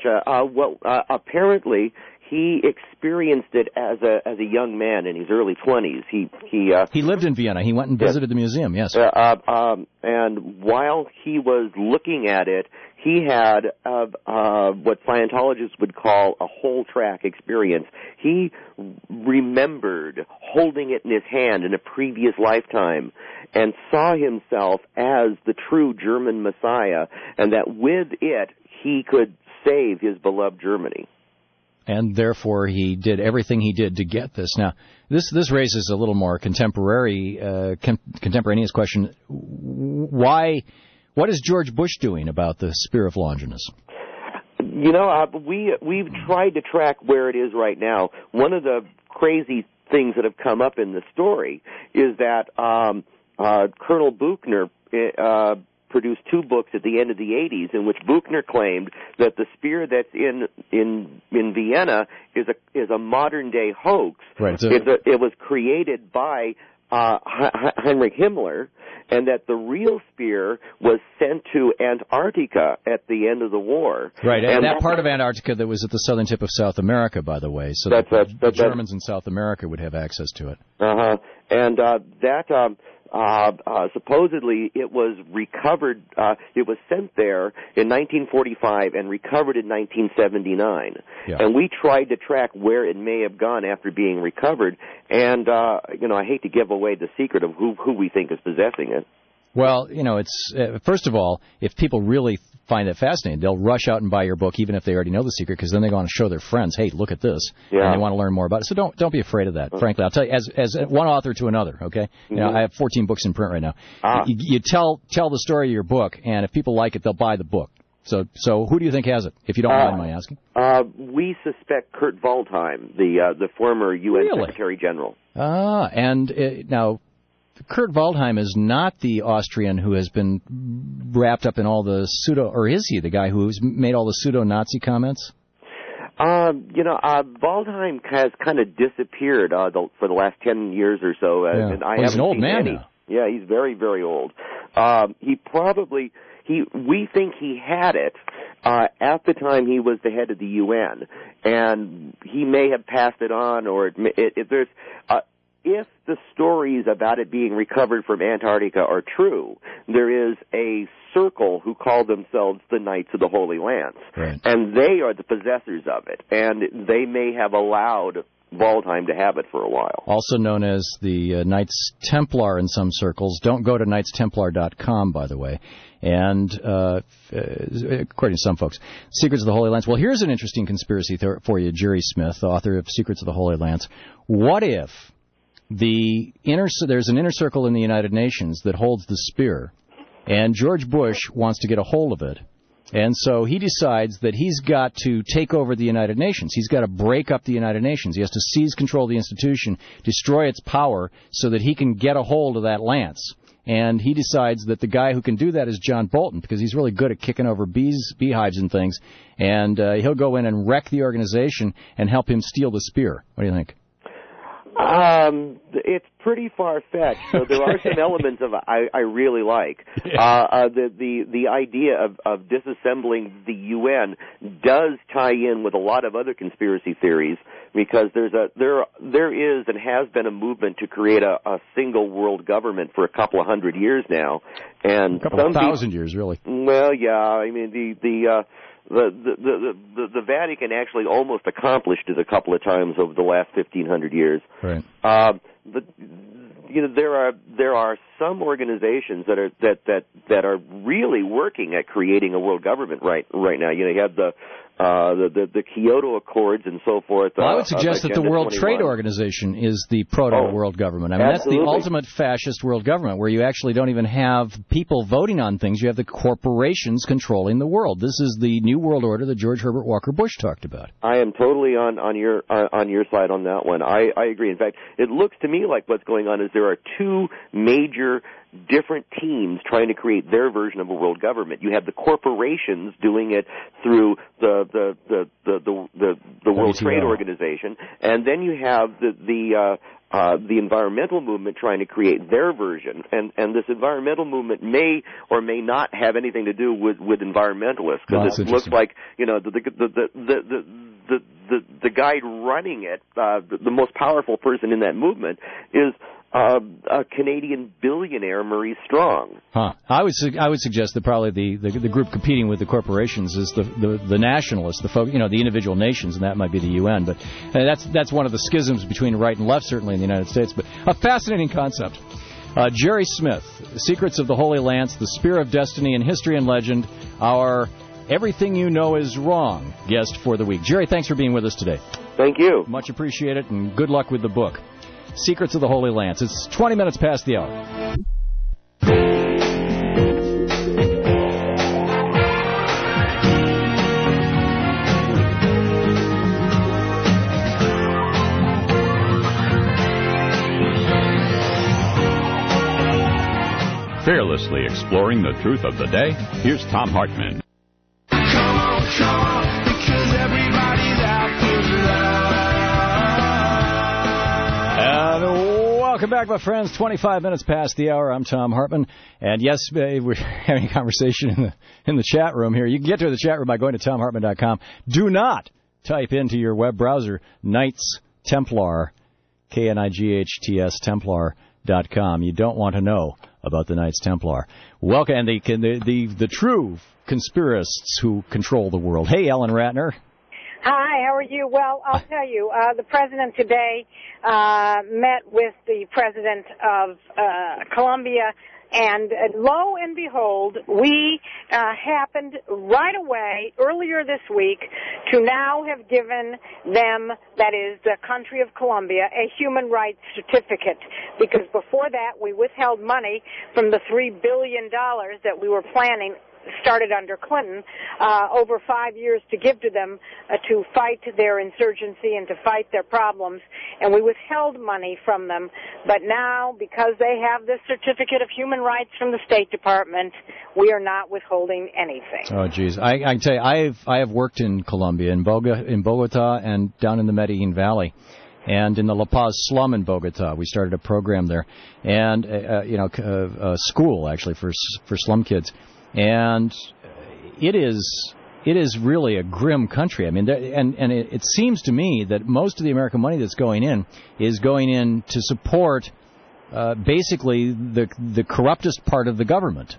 Apparently, he experienced it as a young man in his early 20s.
He lived in Vienna. He went and visited the museum. Yes.
And while he was looking at it, he had what Scientologists would call a whole track experience. He remembered holding it in his hand in a previous lifetime and saw himself as the true German Messiah, and that with it he could save his beloved Germany.
And therefore, he did everything he did to get this. Now, this raises a little more contemporaneous question. What is George Bush doing about the Spear of Longinus?
We've tried to track where it is right now. One of the crazy things that have come up in the story is that Colonel Buchner produced two books at the end of the 80s in which Buchner claimed that the spear that's in Vienna is a modern day hoax.
Right.
It was created by Heinrich Himmler, and that the real spear was sent to Antarctica at the end of the war.
Right, and that part of Antarctica that was at the southern tip of South America, by the way, so the Germans in South America would have access to it.
And supposedly it was recovered, it was sent there in 1945 and recovered in 1979.
Yeah.
And we tried to track where it may have gone after being recovered, and I hate to give away the secret of who we think is possessing it.
Well, it's first of all, if people really find it fascinating, they'll rush out and buy your book, even if they already know the secret, because then they're going to show their friends, hey, look at this, and they want to learn more about it. So don't be afraid of that. Frankly, I'll tell you, as one author to another. Okay, I have 14 books in print right now. You tell the story of your book, and if people like it, they'll buy the book. So who do you think has it, if you don't mind my asking?
We suspect Kurt Waldheim, the former U.S.
Really?
Secretary General.
Now, Kurt Waldheim is not the Austrian who has been wrapped up in all the or is he the guy who's made all the pseudo-Nazi comments?
Waldheim has kind of disappeared for the last 10 years or so. And
he's an old man now.
Yeah, he's very, very old. We think he had it at the time he was the head of the UN, and he may have passed it on, or if the stories about it being recovered from Antarctica are true, there is a circle who call themselves the Knights of the Holy Lance,
right.
And they are the possessors of it, and they may have allowed Waldheim to have it for a while.
Also known as the Knights Templar in some circles. Don't go to knightstemplar.com, by the way. And according to some folks, Secrets of the Holy Lance. Well, here's an interesting conspiracy for you, Jerry Smith, author of Secrets of the Holy Lance. What if there's an inner circle in the United Nations that holds the spear, and George Bush wants to get a hold of it, and so he decides that he's got to take over the United Nations. He's got to break up the United Nations. He has to seize control of the institution, destroy its power, so that he can get a hold of that lance. And he decides that the guy who can do that is John Bolton, because he's really good at kicking over beehives and things. And he'll go in and wreck the organization and help him steal the spear. What do you think?
It's pretty far-fetched. So there are some elements of it I really like. The idea of disassembling the UN does tie in with a lot of other conspiracy theories, because there is and has been a movement to create a single world government for a couple of hundred years now, and
a couple of thousand years, really.
Well, yeah. I mean, the Vatican actually almost accomplished it a couple of times over the last 1,500 years.
Right.
But there are some organizations that are really working at creating a world government right now. You have the Kyoto Accords and so forth.
Well, I would suggest that the World
21.
Trade Organization is the proto-world government. I mean,
absolutely.
That's the ultimate fascist world government, where you actually don't even have people voting on things. You have the corporations controlling the world. This is the new world order that George Herbert Walker Bush talked about.
I am totally on your side on that one. I agree. In fact, it looks to me like what's going on is there are two major different teams trying to create their version of a world government. You have the corporations doing it through the World Trade Organization, and then you have the environmental movement trying to create their version, and this environmental movement may or may not have anything to do with environmentalists, because it looks like the guy running it, the most powerful person in that movement is a Canadian billionaire, Maurice Strong.
I would suggest that probably the group competing with the corporations is the nationalists, the folk, the individual nations, and that might be the UN. But that's one of the schisms between right and left, certainly in the United States. But a fascinating concept. Jerry Smith, Secrets of the Holy Lance, The Spear of Destiny in History and Legend, our Everything You Know Is Wrong guest for the week. Jerry, thanks for being with us today.
Thank you.
Much appreciated, and good luck with the book. Secrets of the Holy Lance. It's 20 minutes past the hour.
Fearlessly exploring the truth of the day, here's Tom Hartman.
Come on, because everybody's out for love.
And welcome back, my friends. 25 minutes past the hour. I'm Tom Hartman. And yes, we're having a conversation in the chat room here. You can get to the chat room by going to TomHartman.com. Do not type into your web browser Knights Templar, KNIGHTS Templar.com. You don't want to know about the Knights Templar. Welcome, and the true conspiracists who control the world. Hey, Ellen Ratner.
Hi, how are you? Well, I'll tell you, the president today met with the president of Colombia, and lo and behold, we happened right away, earlier this week, to now have given them, that is, the country of Colombia, a human rights certificate. Because before that, we withheld money from the $3 billion that we were planning started under Clinton over 5 years to give to them to fight their insurgency and to fight their problems, and we withheld money from them. But now, because they have this certificate of human rights from the State Department, we are not withholding anything.
Oh, geez. I can tell you, I have worked in Colombia, in Bogota, and down in the Medellin Valley, and in the La Paz slum in Bogota. We started a program there, and a school actually for slum kids, and it is really a grim country. I mean, it seems to me that most of the American money that's going in is going in to support basically the corruptest part of the government.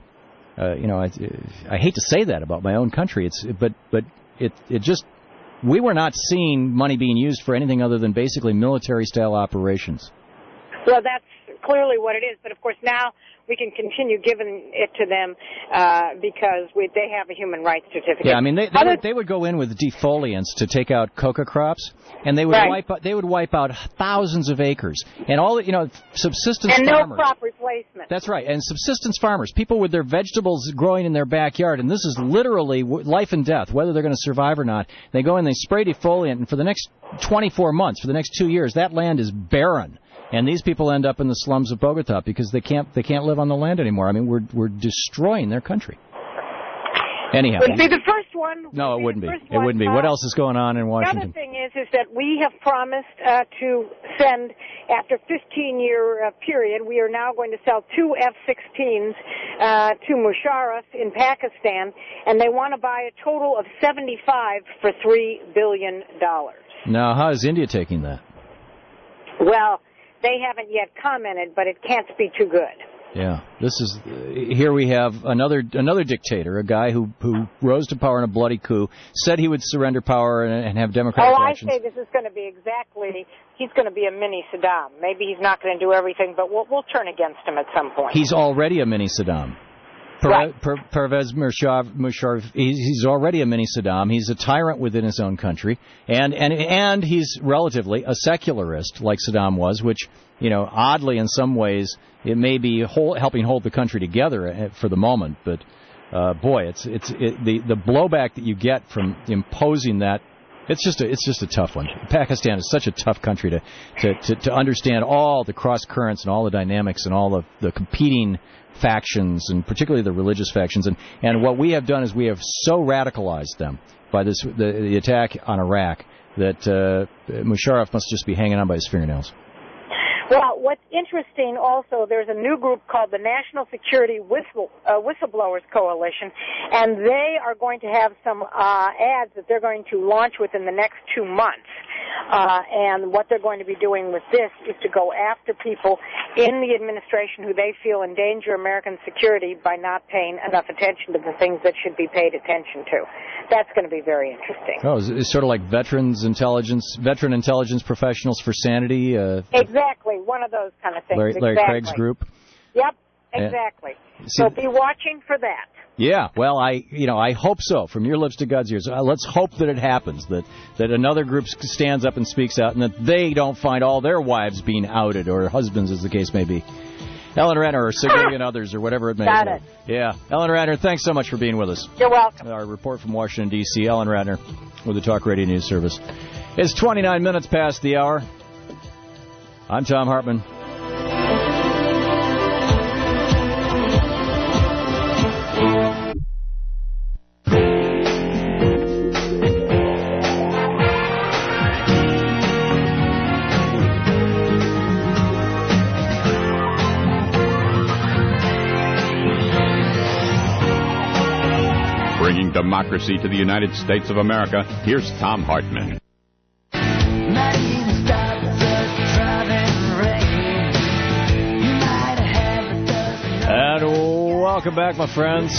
I hate to say that about my own country. But it just, we were not seeing money being used for anything other than basically military-style operations.
Well, that's clearly what it is. But, of course, now we can continue giving it to them because they have a human rights certificate.
Yeah, I mean, they would go in with defoliants to take out coca crops, and they would wipe out thousands of acres, and all subsistence
and
farmers.
No crop replacement.
That's right, and subsistence farmers, people with their vegetables growing in their backyard, and this is literally life and death, whether they're going to survive or not. They go in, they spray defoliant, and for the next 24 months, for the next 2 years, that land is barren. And these people end up in the slums of Bogota because they can't live on the land anymore. I mean, we're destroying their country. Anyhow,
would be the first one.
No, it wouldn't be. It wouldn't be. What else is going on in Washington?
The other thing is that we have promised to send, after 15-year period, we are now going to sell 2 F-16s to Musharraf in Pakistan, and they want to buy a total of 75 for $3 billion.
Now, how is India taking that?
Well, they haven't yet commented, but it can't be too good.
Yeah, here we have another dictator, a guy who rose to power in a bloody coup, said he would surrender power and have democratic elections.
I say this is going to be he's going to be a mini Saddam. Maybe he's not going to do everything, but we'll turn against him at some point.
He's already a mini Saddam. Pervez Musharraf, he's already a mini Saddam. He's a tyrant within his own country, and he's relatively a secularist like Saddam was, which, oddly in some ways it may be helping hold the country together for the moment. But boy, the blowback that you get from imposing that. It's just a tough one. Pakistan is such a tough country to understand all the cross currents and all the dynamics and all the competing factions, and particularly the religious factions. And what we have done is we have so radicalized them by the attack on Iraq that Musharraf must just be hanging on by his fingernails.
Well, what's interesting also, there's a new group called the National Security Whistleblowers Coalition, and they are going to have some ads that they're going to launch within the next 2 months. And what they're going to be doing with this is to go after people in the administration who they feel endanger American security by not paying enough attention to the things that should be paid attention to. That's going to be very interesting.
Oh, it's sort of like veteran intelligence professionals for sanity.
Exactly, one of those kind of things.
Larry Craig's group.
Yep, exactly. So be watching for that.
Yeah, well, I hope so. From your lips to God's ears. Let's hope that it happens, that another group stands up and speaks out, and that they don't find all their wives being outed, or husbands, as the case may be. Ellen Ratner, or significant others, or whatever it may be.
Got it.
Yeah. Ellen Ratner, thanks so much for being with us.
You're welcome.
Our report from Washington, D.C., Ellen Ratner with the Talk Radio News Service. It's 29 minutes past the hour. I'm Tom Hartman.
Bringing democracy to the United States of America, here's Tom Hartman.
And welcome back, my friends.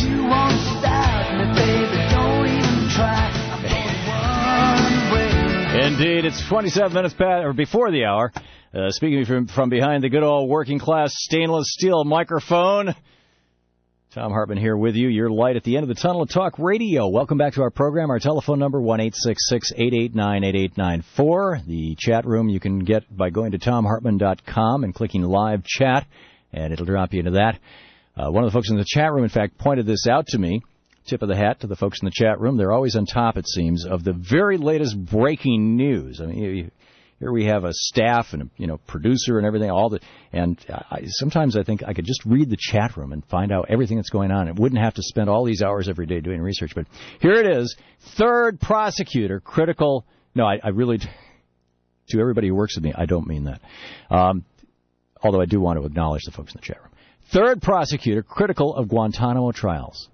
Indeed, it's 27 minutes past, or before the hour. Speaking from behind the good old working class stainless steel microphone, Tom Hartman here with you, your light at the end of the tunnel of Talk Radio. Welcome back to our program. Our telephone number, 1-866-889-8894. The chat room you can get by going to TomHartman.com and clicking live chat, and it'll drop you into that. One of the folks in the chat room, in fact, pointed this out to me, tip of the hat to the folks in the chat room. They're always on top, it seems, of the very latest breaking news. I mean, here we have a staff and a producer and everything. Sometimes I think I could just read the chat room and find out everything that's going on. It wouldn't have to spend all these hours every day doing research. But here it is: third prosecutor critical. No, I really, to everybody who works with me, I don't mean that. Although I do want to acknowledge the folks in the chat room. Third prosecutor critical of Guantanamo trials.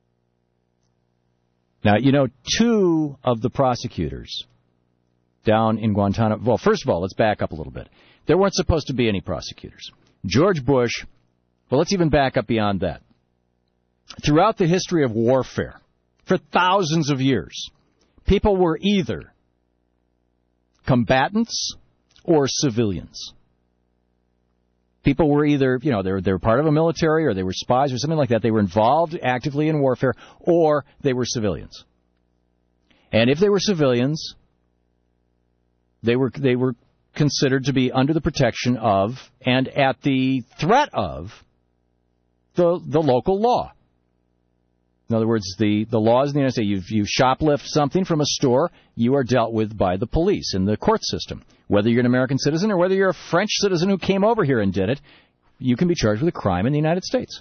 Now, two of the prosecutors down in Guantanamo. Well, first of all, let's back up a little bit. There weren't supposed to be any prosecutors. George Bush, well, let's even back up beyond that. Throughout the history of warfare, for thousands of years, people were either combatants or civilians. People were either, they were part of a military or they were spies or something like that. They were involved actively in warfare, or they were civilians. And if they were civilians, they were considered to be under the protection of and at the threat of the local law. In other words, the laws in the United States, you shoplift something from a store, you are dealt with by the police in the court system. Whether you're an American citizen or whether you're a French citizen who came over here and did it, you can be charged with a crime in the United States.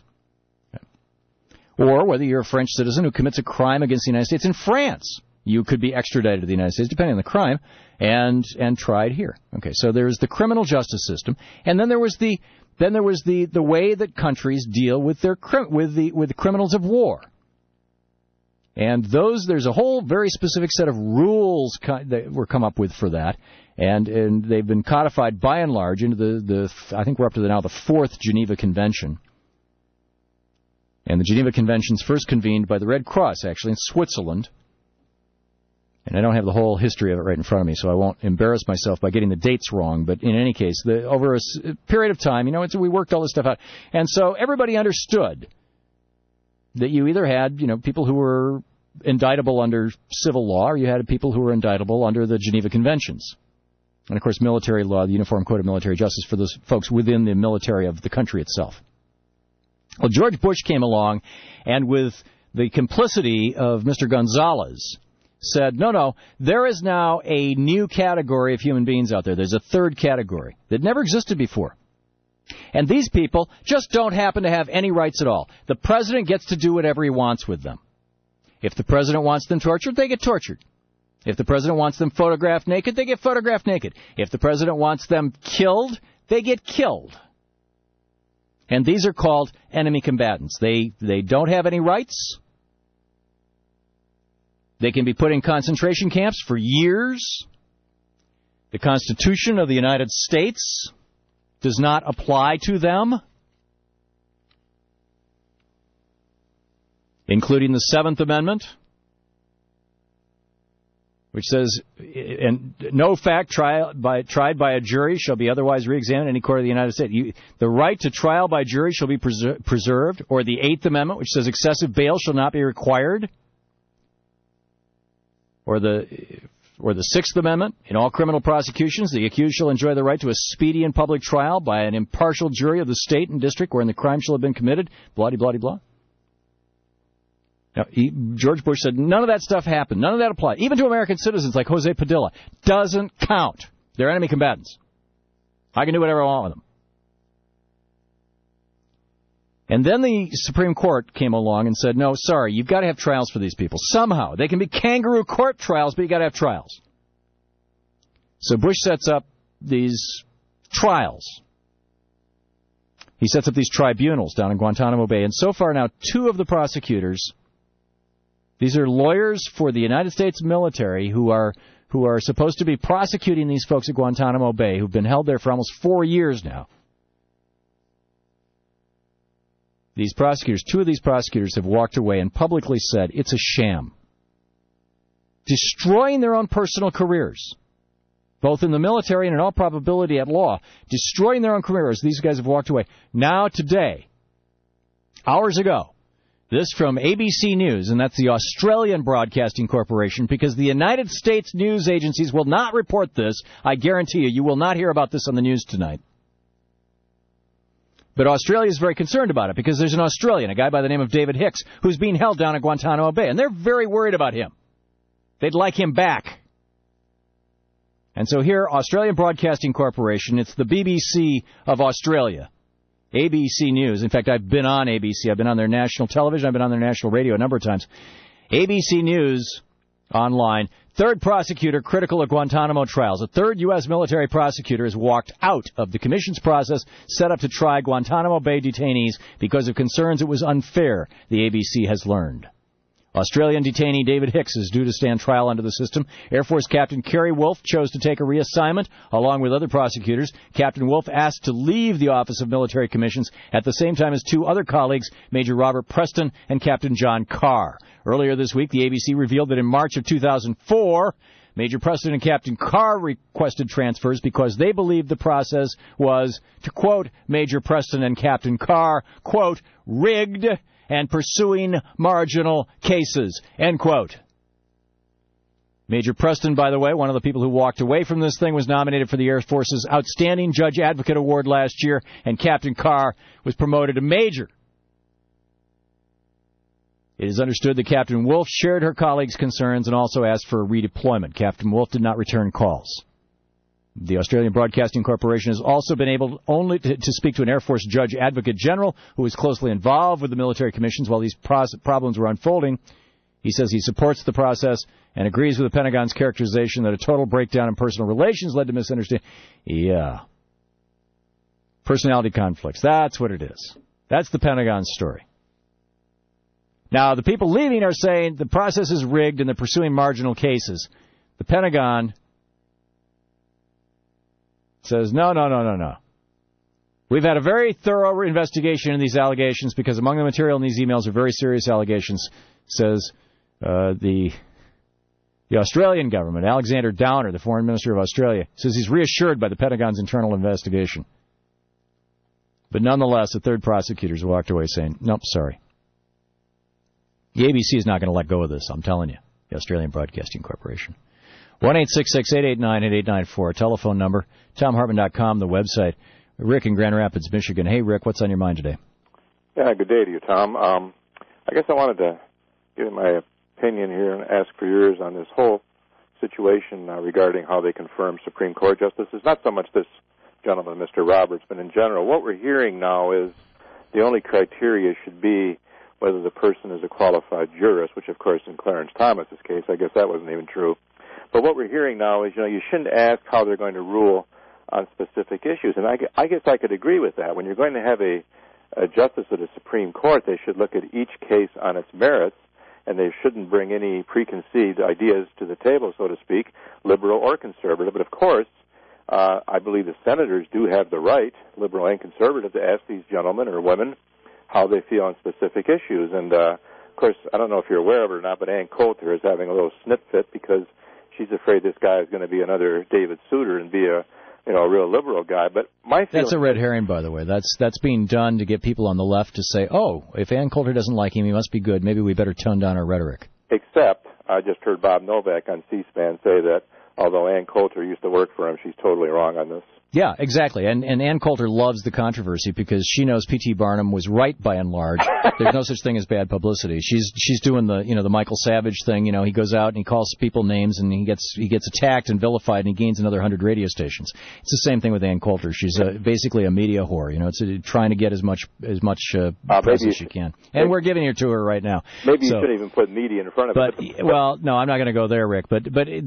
Or whether you're a French citizen who commits a crime against the United States in France, you could be extradited to the United States, depending on the crime, and tried here. Okay, so there's the criminal justice system, and then there was the way that countries deal with the criminals of war. And there's a whole very specific set of rules that were come up with for that, and they've been codified by and large into I think we're up to now the fourth Geneva Convention. And the Geneva Convention's first convened by the Red Cross, actually, in Switzerland. And I don't have the whole history of it right in front of me, so I won't embarrass myself by getting the dates wrong. But in any case, over a period of time, we worked all this stuff out. And so everybody understood that you either had, people who were indictable under civil law, or you had people who were indictable under the Geneva Conventions. And, of course, military law, the Uniform Code of Military Justice for those folks within the military of the country itself. Well, George Bush came along, and with the complicity of Mr. Gonzalez, said, no, there is now a new category of human beings out there. There's a third category that never existed before. And these people just don't happen to have any rights at all. The president gets to do whatever he wants with them. If the president wants them tortured, they get tortured. If the president wants them photographed naked, they get photographed naked. If the president wants them killed, they get killed. And these are called enemy combatants. They don't have any rights. They can be put in concentration camps for years. The Constitution of the United States does not apply to them, including the Seventh Amendment, which says, and no fact tried by a jury shall be otherwise reexamined in any court of the United States. The right to trial by jury shall be preserved, or the Eighth Amendment, which says excessive bail shall not be required, or the Sixth Amendment, in all criminal prosecutions, the accused shall enjoy the right to a speedy and public trial by an impartial jury of the state and district wherein the crime shall have been committed, blah-de-blah-de-blah. Now, George Bush said none of that stuff happened. None of that applied. Even to American citizens like Jose Padilla. Doesn't count. They're enemy combatants. I can do whatever I want with them. And then the Supreme Court came along and said, no, sorry, you've got to have trials for these people. Somehow. They can be kangaroo court trials, but you've got to have trials. So Bush sets up these trials. He sets up these tribunals down in Guantanamo Bay. And so far now, two of the prosecutors, these are lawyers for the United States military who are supposed to be prosecuting these folks at Guantanamo Bay, who've been held there for almost 4 years now. These prosecutors, two of these prosecutors have walked away and publicly said it's a sham. Destroying their own personal careers, both in the military and in all probability at law, destroying their own careers. These guys have walked away. Now today, hours ago, this from ABC News, and that's the Australian Broadcasting Corporation, because the United States news agencies will not report this. I guarantee you will not hear about this on the news tonight. But Australia is very concerned about it because there's an Australian, a guy by the name of David Hicks, who's being held down at Guantanamo Bay, and they're very worried about him. They'd like him back. And so here, Australian Broadcasting Corporation, it's the BBC of Australia, ABC News. In fact, I've been on ABC. I've been on their national television. I've been on their national radio a number of times. ABC News online. Third prosecutor critical of Guantanamo trials. A third U.S. military prosecutor has walked out of the commission's process set up to try Guantanamo Bay detainees because of concerns it was unfair, the ABC has learned. Australian detainee David Hicks is due to stand trial under the system. Air Force Captain Kerry Wolf chose to take a reassignment along with other prosecutors. Captain Wolf asked to leave the Office of Military Commissions at the same time as two other colleagues, Major Robert Preston and Captain John Carr. Earlier this week, the ABC revealed that in March of 2004, Major Preston and Captain Carr requested transfers because they believed the process was, to quote Major Preston and Captain Carr, quote, rigged and pursuing marginal cases, end quote. Major Preston, by the way, one of the people who walked away from this thing, was nominated for the Air Force's Outstanding Judge Advocate Award last year, and Captain Carr was promoted to Major. It is understood that Captain Wolf shared her colleagues' concerns and also asked for a redeployment. Captain Wolf did not return calls. The Australian Broadcasting Corporation has also been able only to speak to an Air Force Judge Advocate General who was closely involved with the military commissions while these problems were unfolding. He says he supports the process and agrees with the Pentagon's characterization that a total breakdown in personal relations led to misunderstanding. Yeah. Personality conflicts. That's what it is. That's the Pentagon's story. Now, the people leaving are saying the process is rigged and they're pursuing marginal cases. The Pentagon says, no. We've had a very thorough investigation in these allegations because among the material in these emails are very serious allegations, says the Australian government. Alexander Downer, the Foreign Minister of Australia, says he's reassured by the Pentagon's internal investigation. But nonetheless, the third prosecutors walked away saying, nope, sorry. The ABC is not going to let go of this, I'm telling you, the Australian Broadcasting Corporation. 1-866-889-8894, telephone number, TomHartman.com, the website. Rick in Grand Rapids, Michigan. Hey, Rick, what's on your mind today?
Yeah, good day to you, Tom. I guess I wanted to give my opinion here and ask for yours on this whole situation regarding how they confirm Supreme Court justices. Not so much this gentleman, Mr. Roberts, but in general. What we're hearing now is the only criteria should be whether the person is a qualified jurist, which, of course, in Clarence Thomas's case, I guess that wasn't even true. But what we're hearing now is, you shouldn't ask how they're going to rule on specific issues. And I guess I could agree with that. When you're going to have a justice of the Supreme Court, they should look at each case on its merits, and they shouldn't bring any preconceived ideas to the table, so to speak, liberal or conservative. But, of course, I believe the senators do have the right, liberal and conservative, to ask these gentlemen or women how they feel on specific issues. And, of course, I don't know if you're aware of it or not, but Ann Coulter is having a little snip fit because she's afraid this guy is going to be another David Souter and be a real liberal guy. But my feeling,
that's a red herring, by the way. That's being done to get people on the left to say, oh, if Ann Coulter doesn't like him, he must be good. Maybe we better tone down our rhetoric.
Except I just heard Bob Novak on C-SPAN say that although Ann Coulter used to work for him, she's totally wrong on this.
Yeah, exactly. And Ann Coulter loves the controversy because she knows P.T. Barnum was right by and large. There's no such thing as bad publicity. She's doing the Michael Savage thing. He goes out and he calls people names and he gets attacked and vilified and he gains another 100 radio stations. It's the same thing with Ann Coulter. She's basically a media whore. It's trying to get as much press as she can. And we're giving it to her right now.
Maybe you shouldn't even put media in front of it.
Well, no, I'm not going to go there, Rick. But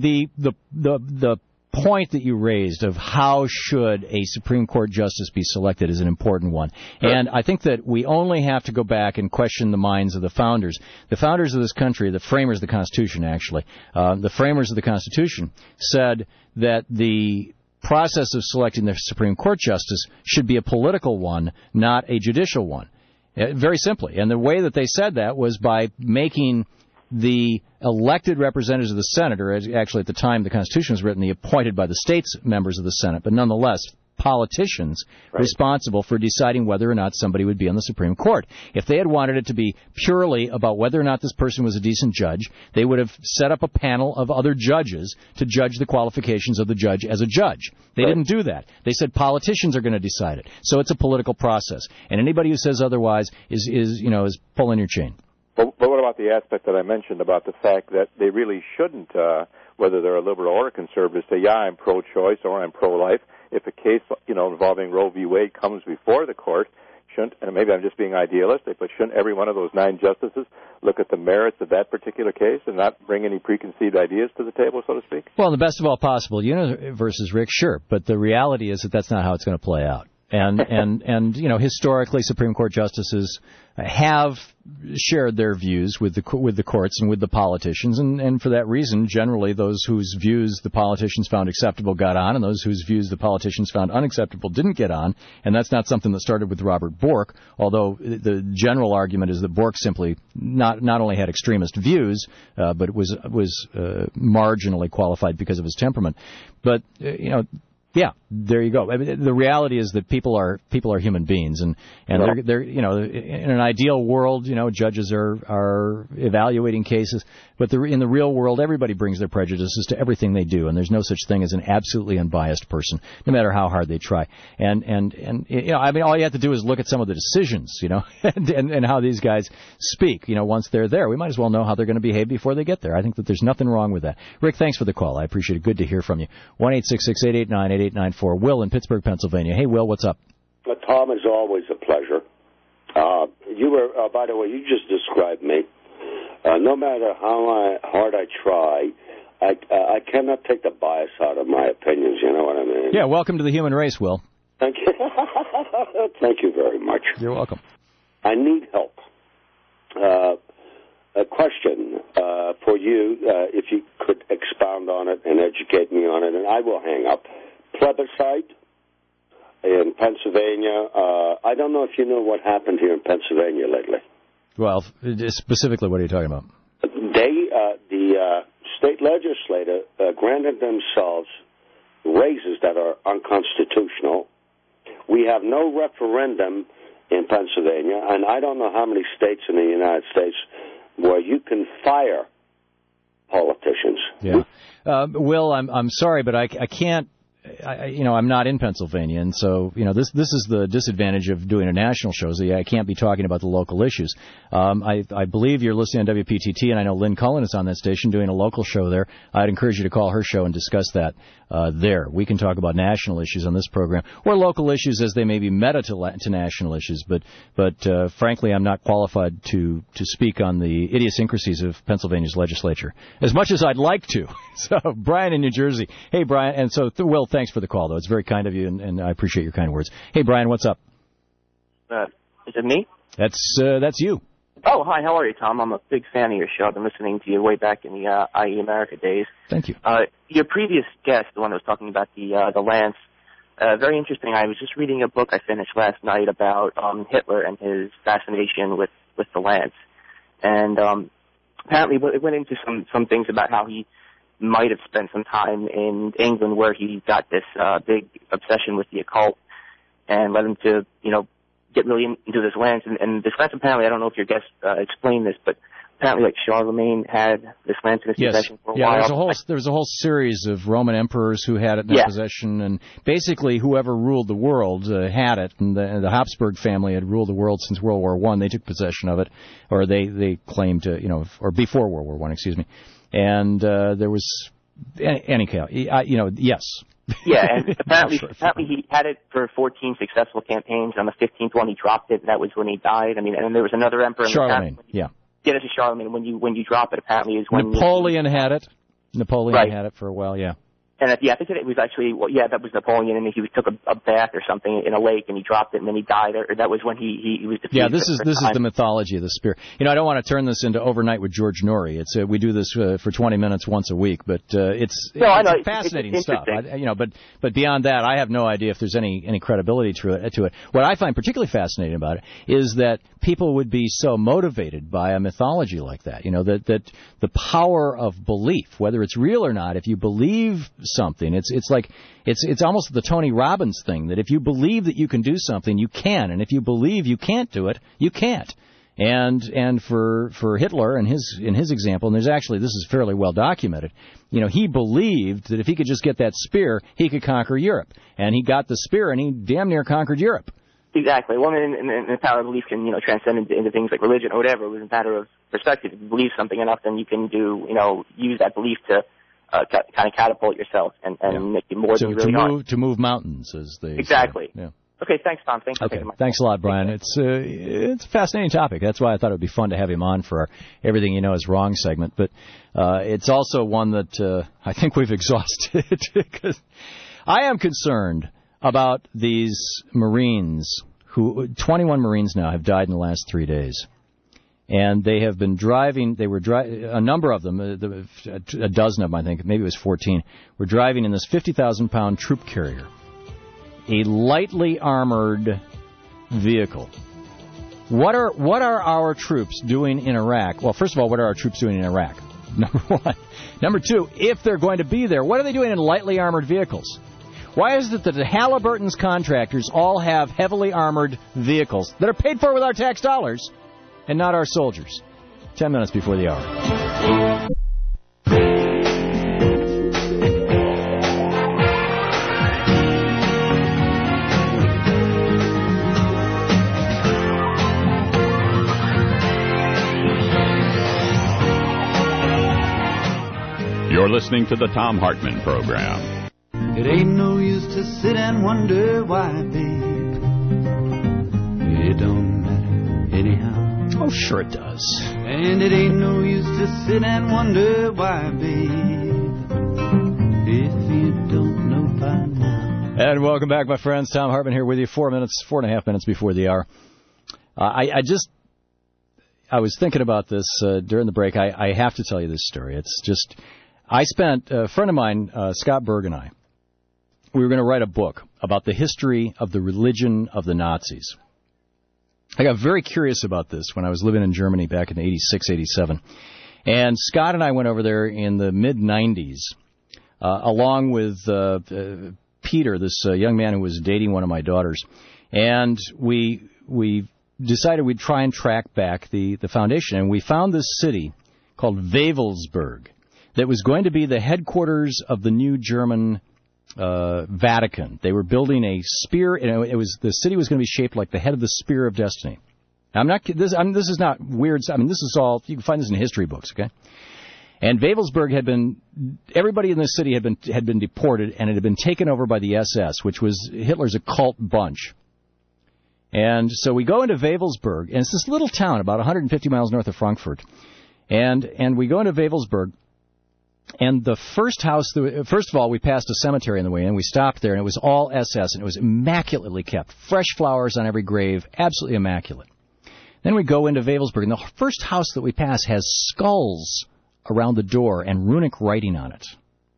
the point that you raised of how should a Supreme Court justice be selected is an important one. Sure. And I think that we only have to go back and question the minds of the founders. The founders of this country, the framers of the Constitution, actually, the framers of the Constitution said that the process of selecting the Supreme Court justice should be a political one, not a judicial one. Very simply. And the way that they said that was by making the elected representatives of the Senate, or actually at the time the Constitution was written, the appointed by the states members of the Senate, but nonetheless, politicians responsible for deciding whether or not somebody would be on the Supreme Court. If they had wanted it to be purely about whether or not this person was a decent judge, they would have set up a panel of other judges to judge the qualifications of the judge as a judge. They didn't do that. They said politicians are going to decide it. So it's a political process. And anybody who says otherwise is pulling your chain.
But what about the aspect that I mentioned about the fact that they really shouldn't, whether they're a liberal or a conservative, say, yeah, I'm pro-choice or I'm pro-life. If a case, involving Roe v. Wade comes before the court, shouldn't, and maybe I'm just being idealistic, but shouldn't every one of those 9 justices look at the merits of that particular case and not bring any preconceived ideas to the table, so to speak?
Well, in the best of all possible universes, Rick, sure. But the reality is that that's not how it's going to play out. And historically, Supreme Court justices have shared their views with the courts and with the politicians, and for that reason, generally, those whose views the politicians found acceptable got on, and those whose views the politicians found unacceptable didn't get on. And that's not something that started with Robert Bork, although the general argument is that Bork simply not only had extremist views, but was marginally qualified because of his temperament. But yeah, there you go. I mean, the reality is that people are human beings, and they're in an ideal world, judges are evaluating cases, but in the real world, everybody brings their prejudices to everything they do, and there's no such thing as an absolutely unbiased person, no matter how hard they try. And all you have to do is look at some of the decisions, and how these guys speak. Once they're there, we might as well know how they're going to behave before they get there. I think that there's nothing wrong with that. Rick, thanks for the call. I appreciate it. Good to hear from you. 1-866-889-8894. Will in Pittsburgh, Pennsylvania. Hey, Will, what's up?
Tom, is always a pleasure. You were, by the way, you just described me. No matter how hard I try, I cannot take the bias out of my opinions. You know what I mean?
Yeah. Welcome to the human race, Will.
Thank you. Thank you very much.
You're welcome.
I need help. A question for you, if you could expound on it and educate me on it, and I will hang up. Plebiscite in Pennsylvania. I don't know if you know what happened here in Pennsylvania lately.
Well, specifically, what are you talking about?
The state legislature granted themselves raises that are unconstitutional. We have no referendum in Pennsylvania, and I don't know how many states in the United States where you can fire politicians.
Yeah. Will, I'm sorry, but I can't. I'm not in Pennsylvania, and so this is the disadvantage of doing a national show. So I can't be talking about the local issues. I believe you're listening on WPTT, and I know Lynn Cullen is on that station doing a local show there. I'd encourage you to call her show and discuss that there. We can talk about national issues on this program, or local issues as they may be meta to national issues. But frankly, I'm not qualified to speak on the idiosyncrasies of Pennsylvania's legislature as much as I'd like to. So Brian in New Jersey. Hey, Brian, and so Will. Thanks for the call, though. It's very kind of you, and I appreciate your kind words. Hey, Brian, what's up?
Is it me?
That's you.
Oh, hi. How are you, Tom? I'm a big fan of your show. I've been listening to you way back in the IE America days.
Thank you.
Your previous guest, the one that was talking about the Lance, very interesting. I was just reading a book I finished last night about Hitler and his fascination with the Lance. And apparently it went into some things about how he might have spent some time in England where he got this big obsession with the occult and led him to, get really into this Lance. And this Lance, apparently, I don't know if your guest explained this, but apparently, like, Charlemagne had this Lance in his possession for a while.
There was a whole series of Roman emperors who had it in their possession, and basically whoever ruled the world had it, and the Habsburg family had ruled the world since World War I. They took possession of it, or they claimed to, or before World War I, excuse me. And there was, anyhow, yes.
Yeah, and apparently he had it for 14 successful campaigns. On the 15th one, he dropped it, and that was when he died. I mean, and there was another emperor.
Charlemagne, yeah.
Yeah, this is Charlemagne. When you drop it, apparently is when
Napoleon had it. Napoleon had it for a while, yeah.
And I think it was actually, that was Napoleon, and he took a bath or something in a lake, and he dropped it, and then he died. Or that was when he was defeated.
Yeah, this is the mythology of the spear. I don't want to turn this into Overnight with George Norrie. It's we do this for 20 minutes once a week, but it's fascinating stuff. But beyond that, I have no idea if there's any credibility to it. What I find particularly fascinating about it is that people would be so motivated by a mythology like that. That the power of belief, whether it's real or not, if you believe something. It's like it's almost the Tony Robbins thing, that if you believe that you can do something, you can, and if you believe you can't do it, you can't. And for Hitler in his example, and this is fairly well documented, he believed that if he could just get that spear, he could conquer Europe. And he got the spear, and he damn near conquered Europe.
Exactly. Well, and the power of belief can, transcend into things like religion or whatever. It was a matter of perspective. If you believe something enough, then you can use that belief to kind of catapult yourself and make you more than you really are.
To move mountains, as they
Exactly.
say. Yeah.
Okay, thanks, Tom. Thanks for
Okay,
taking my
thanks a lot, Brian. It's a fascinating topic. That's why I thought it would be fun to have him on for our Everything You Know Is Wrong segment. But it's also one that I think we've exhausted, because I am concerned about these Marines 21 Marines now have died in the last 3 days. And they have been driving, a number of them, a dozen of them, I think, maybe it was 14, were driving in this 50,000-pound troop carrier, a lightly armored vehicle. What are our troops doing in Iraq? Well, first of all, what are our troops doing in Iraq? Number one. Number two, if they're going to be there, what are they doing in lightly armored vehicles? Why is it that the Halliburton's contractors all have heavily armored vehicles that are paid for with our tax dollars and not our soldiers? 10 minutes before the hour.
You're listening to the Thom Hartmann Program.
It ain't no use to sit and wonder why, babe. It don't matter anyhow.
Oh, sure it does.
And it ain't no use to sit and wonder why, babe. If you don't know by now.
And welcome back, my friends. Thom Hartmann here with you. 4.5 minutes before the hour. I was thinking about this during the break. I have to tell you this story. It's just, a friend of mine, Scott Berg, and I, we were going to write a book about the history of the religion of the Nazis. I got very curious about this when I was living in Germany back in 86, 87. And Scott and I went over there in the mid-90s, along with Peter, this young man who was dating one of my daughters. And we decided we'd try and track back the foundation. And we found this city called Wewelsburg that was going to be the headquarters of the new German Vatican. They were building a spear. The city was going to be shaped like the head of the spear of destiny. This is not weird. I mean, this is all, you can find this in history books, okay? And Wewelsburg everybody in this city had been deported, and it had been taken over by the SS, which was Hitler's occult bunch. And so we go into Wewelsburg, and it's this little town about 150 miles north of Frankfurt. And we go into Wewelsburg, and the first of all, we passed a cemetery on the way in. We stopped there, and it was all SS, and it was immaculately kept. Fresh flowers on every grave, absolutely immaculate. Then we go into Wewelsburg, and the first house that we pass has skulls around the door and runic writing on it.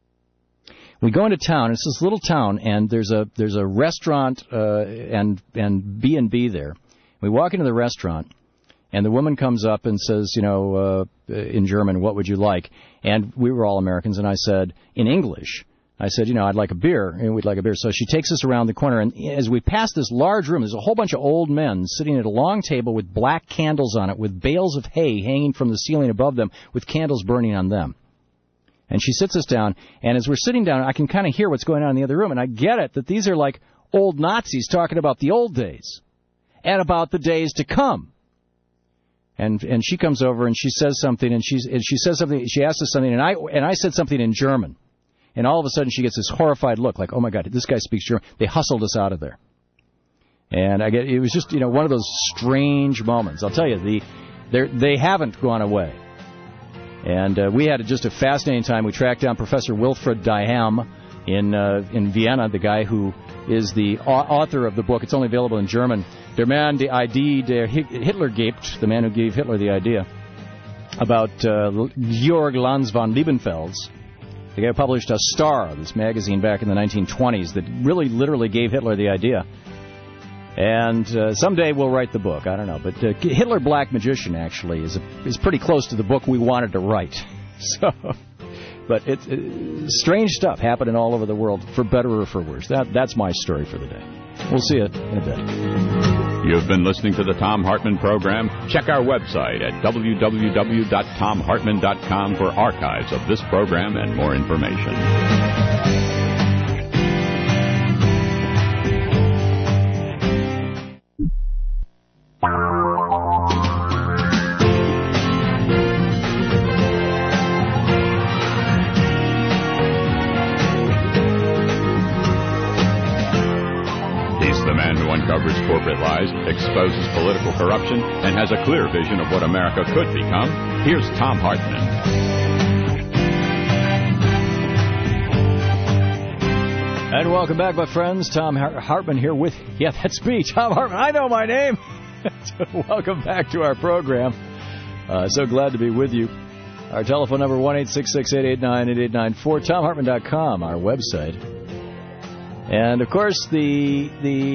We go into town. It's this little town, and there's a restaurant and B&B there. We walk into the restaurant, and the woman comes up and says, in German, "What would you like?" And we were all Americans, and I said, in English, I'd like a beer, and we'd like a beer. So she takes us around the corner, and as we pass this large room, there's a whole bunch of old men sitting at a long table with black candles on it, with bales of hay hanging from the ceiling above them, with candles burning on them. And she sits us down, and as we're sitting down, I can kind of hear what's going on in the other room, and I get it, that these are like old Nazis talking about the old days and about the days to come. And she comes over, and she says something, and she says something, she asks us something, and I said something in German. And all of a sudden, she gets this horrified look, like, oh, my God, this guy speaks German. They hustled us out of there. And it was just, one of those strange moments. I'll tell you, they haven't gone away. And we had just a fascinating time. We tracked down Professor Wilfried Dahem in Vienna, the guy who is the author of the book. It's only available in German. Der Mann, die Idee, der Hitler gibt, the man who gave Hitler the idea, about Georg Lanz von Liebenfels. The guy who published a Star, this magazine back in the 1920s that really literally gave Hitler the idea. And someday we'll write the book. I don't know. But Hitler Black Magician, actually, is pretty close to the book we wanted to write. So But strange stuff happening all over the world, for better or for worse. That's my story for the day. We'll see you in a bit.
You've been listening to the Thom Hartmann Program. Check our website at www.thomhartmann.com for archives of this program and more information. Uncovers corporate lies, exposes political corruption, and has a clear vision of what America could become. Here's Thom Hartmann.
And welcome back, my friends. Thom Hartmann here with... Yeah, that's me, Thom Hartmann. I know my name. Welcome back to our program. So glad to be with you. Our telephone number, 1-866-889-8894. ThomHartmann.com, our website. And, of course, the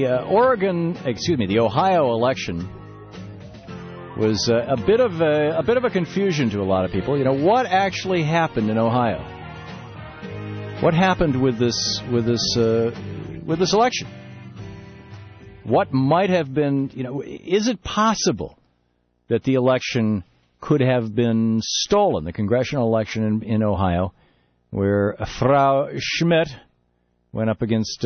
Ohio election was a bit of a confusion to a lot of people. You know, what actually happened in Ohio? What happened with this election? What might have been, is it possible that the election could have been stolen, the congressional election in Ohio, where Frau Schmidt went up against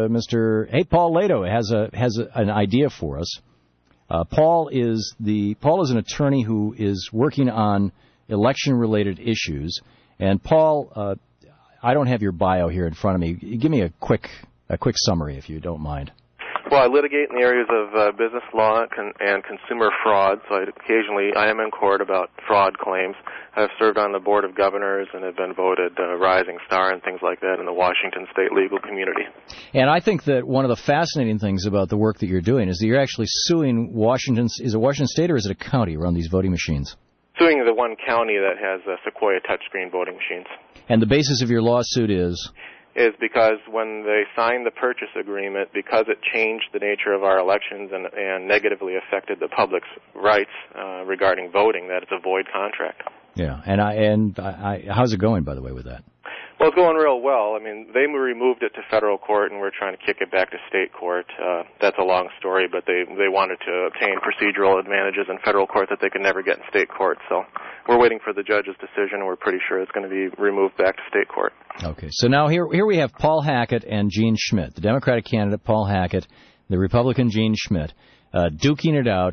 Paul Lato has an idea for us. Paul is an attorney who is working on election-related issues. And Paul, I don't have your bio here in front of me. Give me a quick summary, if you don't mind.
Well, I litigate in the areas of business law and consumer fraud, so I am in court about fraud claims. I've served on the Board of Governors and have been voted Rising Star and things like that in the Washington State legal community.
And I think that one of the fascinating things about the work that you're doing is that you're actually suing Washington. Is it Washington State or is it a county around these voting machines?
Suing the one county that has Sequoia touchscreen voting machines.
And the basis of your lawsuit is
because when they signed the purchase agreement, because it changed the nature of our elections and negatively affected the public's rights regarding voting, that it's a void contract.
Yeah, and how's it going, by the way, with that?
Well, it's going real well. I mean, they removed it to federal court, and we're trying to kick it back to state court. That's a long story, but they wanted to obtain procedural advantages in federal court that they could never get in state court. So we're waiting for the judge's decision, and we're pretty sure it's going to be removed back to state court.
Okay, so now here we have Paul Hackett and Gene Schmidt, the Democratic candidate Paul Hackett, the Republican Gene Schmidt, duking it out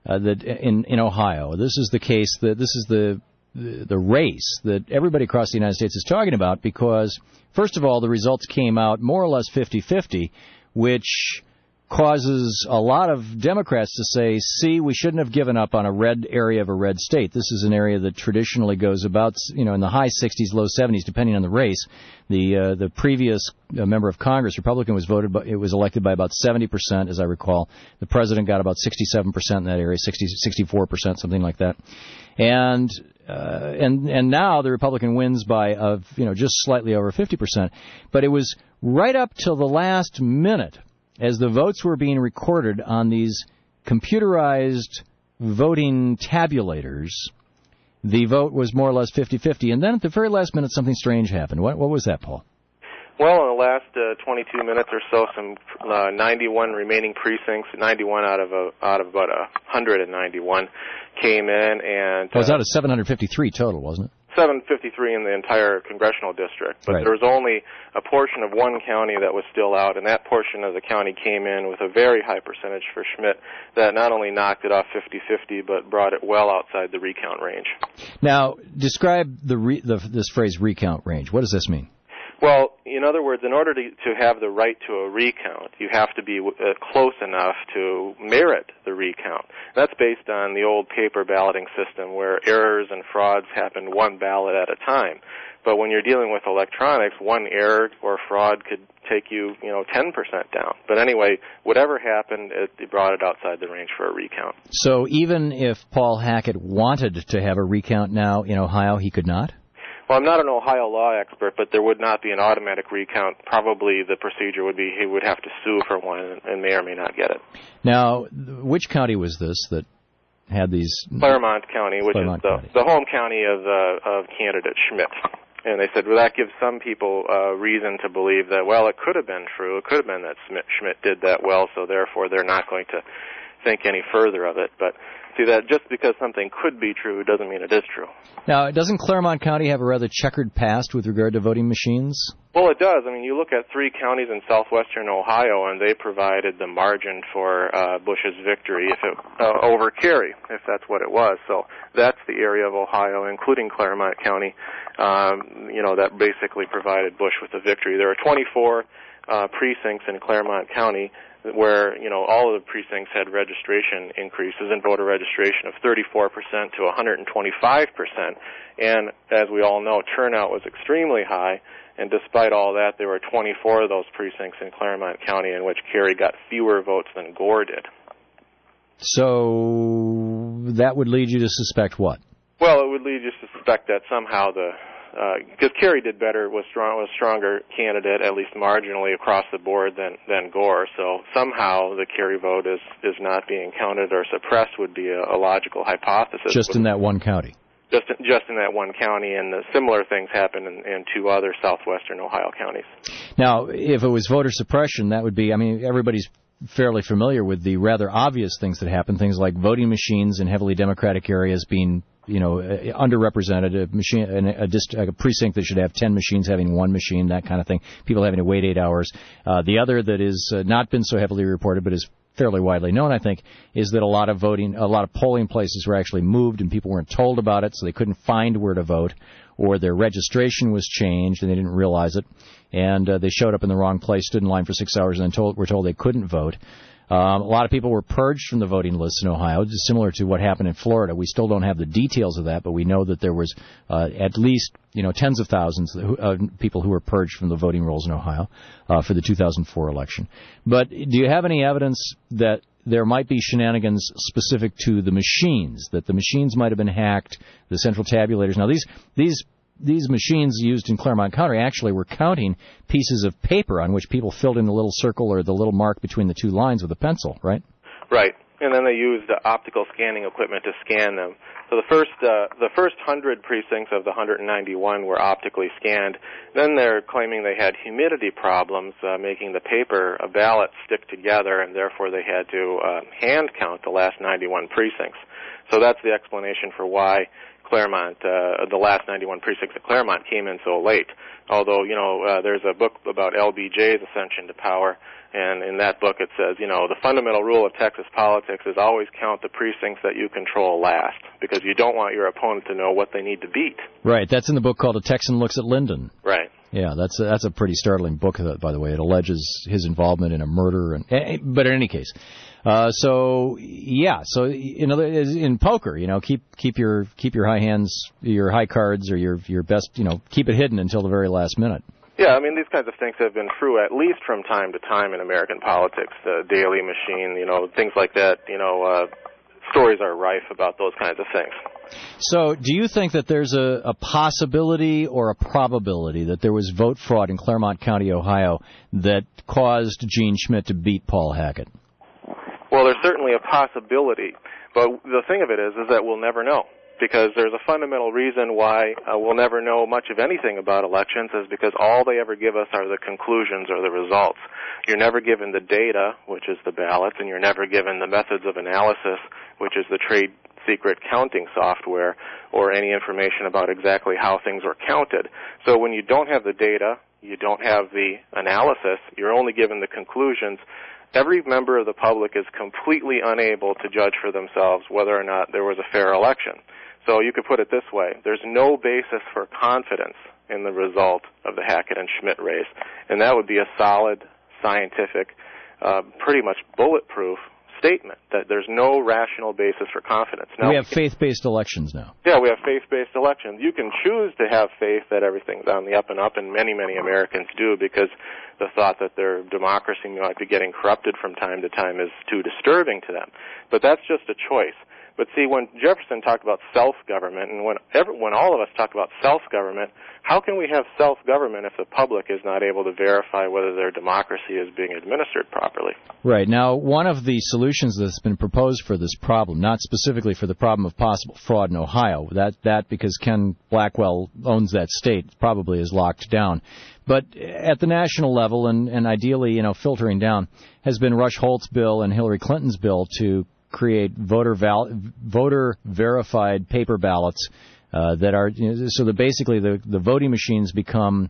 in Ohio. This is the case that this is the race that everybody across the United States is talking about because, first of all, the results came out more or less 50-50, which causes a lot of Democrats to say, see, we shouldn't have given up on a red area of a red state. This is an area that traditionally goes about, in the high 60s, low 70s, depending on the race. The previous member of Congress, Republican, was elected by about 70%, as I recall. The president got about 67% in that area, 64%, something like that. And now the Republican wins by just slightly over 50%. But it was right up till the last minute, as the votes were being recorded on these computerized voting tabulators, the vote was more or less 50-50. And then at the very last minute, something strange happened. What was that, Paul?
Well, in the last 22 minutes or so, some 91 remaining precincts, 91 out of about 191 came in, and
it was out of 753 total, wasn't it?
753 in the entire congressional district, but there was only a portion of one county that was still out, and that portion of the county came in with a very high percentage for Schmidt that not only knocked it off 50-50, but brought it well outside the recount range. Now,
describe this phrase recount range. What does this mean?
Well, in other words, in order to have the right to a recount, you have to be close enough to merit the recount. That's based on the old paper balloting system where errors and frauds happen one ballot at a time. But when you're dealing with electronics, one error or fraud could take you, 10% down. But anyway, whatever happened, it brought it outside the range for a recount.
So even if Paul Hackett wanted to have a recount now in Ohio, he could not?
Well, I'm not an Ohio law expert, but there would not be an automatic recount. Probably the procedure would be he would have to sue for one and may or may not get it.
Now, which county was this that had these?
Claremont County, which is the home county of candidate Schmidt. And they said, well, that gives some people reason to believe that, well, it could have been true. It could have been that Schmidt did that well, so therefore they're not going to think any further of it. But see, that just because something could be true doesn't mean it is true.
Now, doesn't Claremont County have a rather checkered past with regard to voting machines?
Well, it does. I mean, you look at 3 counties in southwestern Ohio, and they provided the margin for Bush's victory over Kerry, if that's what it was. So that's the area of Ohio, including Claremont County, that basically provided Bush with the victory. There are 24 precincts in Claremont County where, all of the precincts had registration increases in voter registration of 34% to 125%. And as we all know, turnout was extremely high. And despite all that, there were 24 of those precincts in Claremont County in which Kerry got fewer votes than Gore did.
So that would lead you to suspect what?
Well, it would lead you to suspect that somehow because Kerry did better, was a stronger candidate, at least marginally across the board than Gore. So somehow the Kerry vote is not being counted or suppressed would be a logical hypothesis.
Just in that one county?
Just in that one county, and similar things happen in 2 other southwestern Ohio counties.
Now, if it was voter suppression, that would be, everybody's fairly familiar with the rather obvious things that happen, things like voting machines in heavily Democratic areas being underrepresented, a precinct that should have 10 machines having 1 machine, that kind of thing, people having to wait 8 hours. The other that is not been so heavily reported but is fairly widely known, I think, is that a lot of polling places were actually moved and people weren't told about it, so they couldn't find where to vote, or their registration was changed and they didn't realize it, and they showed up in the wrong place, stood in line for 6 hours, and then were told they couldn't vote. A lot of people were purged from the voting lists in Ohio, similar to what happened in Florida. We still don't have the details of that, but we know that there was at least tens of thousands of people who were purged from the voting rolls in Ohio for the 2004 election. But do you have any evidence that there might be shenanigans specific to the machines, that the machines might have been hacked, the central tabulators? Now, these machines used in Claremont County actually were counting pieces of paper on which people filled in the little circle or the little mark between the 2 lines with a pencil, right?
Right. And then they used optical scanning equipment to scan them. So the first 100 precincts of the 191 were optically scanned. Then they're claiming they had humidity problems, making the paper ballots stick together, and therefore they had to hand count the last 91 precincts. So that's the explanation for why Claremont, the last 91 precincts at Claremont came in so late. Although, there's a book about LBJ's ascension to power, and in that book it says, the fundamental rule of Texas politics is always count the precincts that you control last, because you don't want your opponent to know what they need to beat.
Right. That's in the book called A Texan Looks at Lyndon.
Right.
Yeah, that's a pretty startling book, by the way. It alleges his involvement in a murder, but in any case. So in poker, keep your high hands, your high cards, or your best, keep it hidden until the very last minute.
Yeah, these kinds of things have been true at least from time to time in American politics. The Daley machine, things like that. Stories are rife about those kinds of things.
So, do you think that there's a possibility or a probability that there was vote fraud in Claremont County, Ohio, that caused Gene Schmidt to beat Paul Hackett?
Well, there's certainly a possibility, but the thing of it is that we'll never know, because there's a fundamental reason why we'll never know much of anything about elections, is because all they ever give us are the conclusions or the results. You're never given the data, which is the ballots, and you're never given the methods of analysis, which is the trade secret counting software, or any information about exactly how things were counted. So when you don't have the data, you don't have the analysis, you're only given the conclusions. Every member of the public is completely unable to judge for themselves whether or not there was a fair election. So you could put it this way: there's no basis for confidence in the result of the Hackett and Schmidt race, and that would be a solid, scientific, pretty much bulletproof statement that there's no rational basis for confidence. Now,
we have faith-based elections now.
Yeah, we have faith-based elections. You can choose to have faith that everything's on the up and up, and many, many Americans do, because the thought that their democracy might be getting corrupted from time to time is too disturbing to them. But that's just a choice. But see, when Jefferson talked about self-government, and when all of us talk about self-government, how can we have self-government if the public is not able to verify whether their democracy is being administered properly?
Right. Now, one of the solutions that's been proposed for this problem, not specifically for the problem of possible fraud in Ohio, that because Ken Blackwell owns that state, probably is locked down. But at the national level, and ideally, filtering down, has been Rush Holt's bill and Hillary Clinton's bill to create voter-verified paper ballots that are so that basically the voting machines become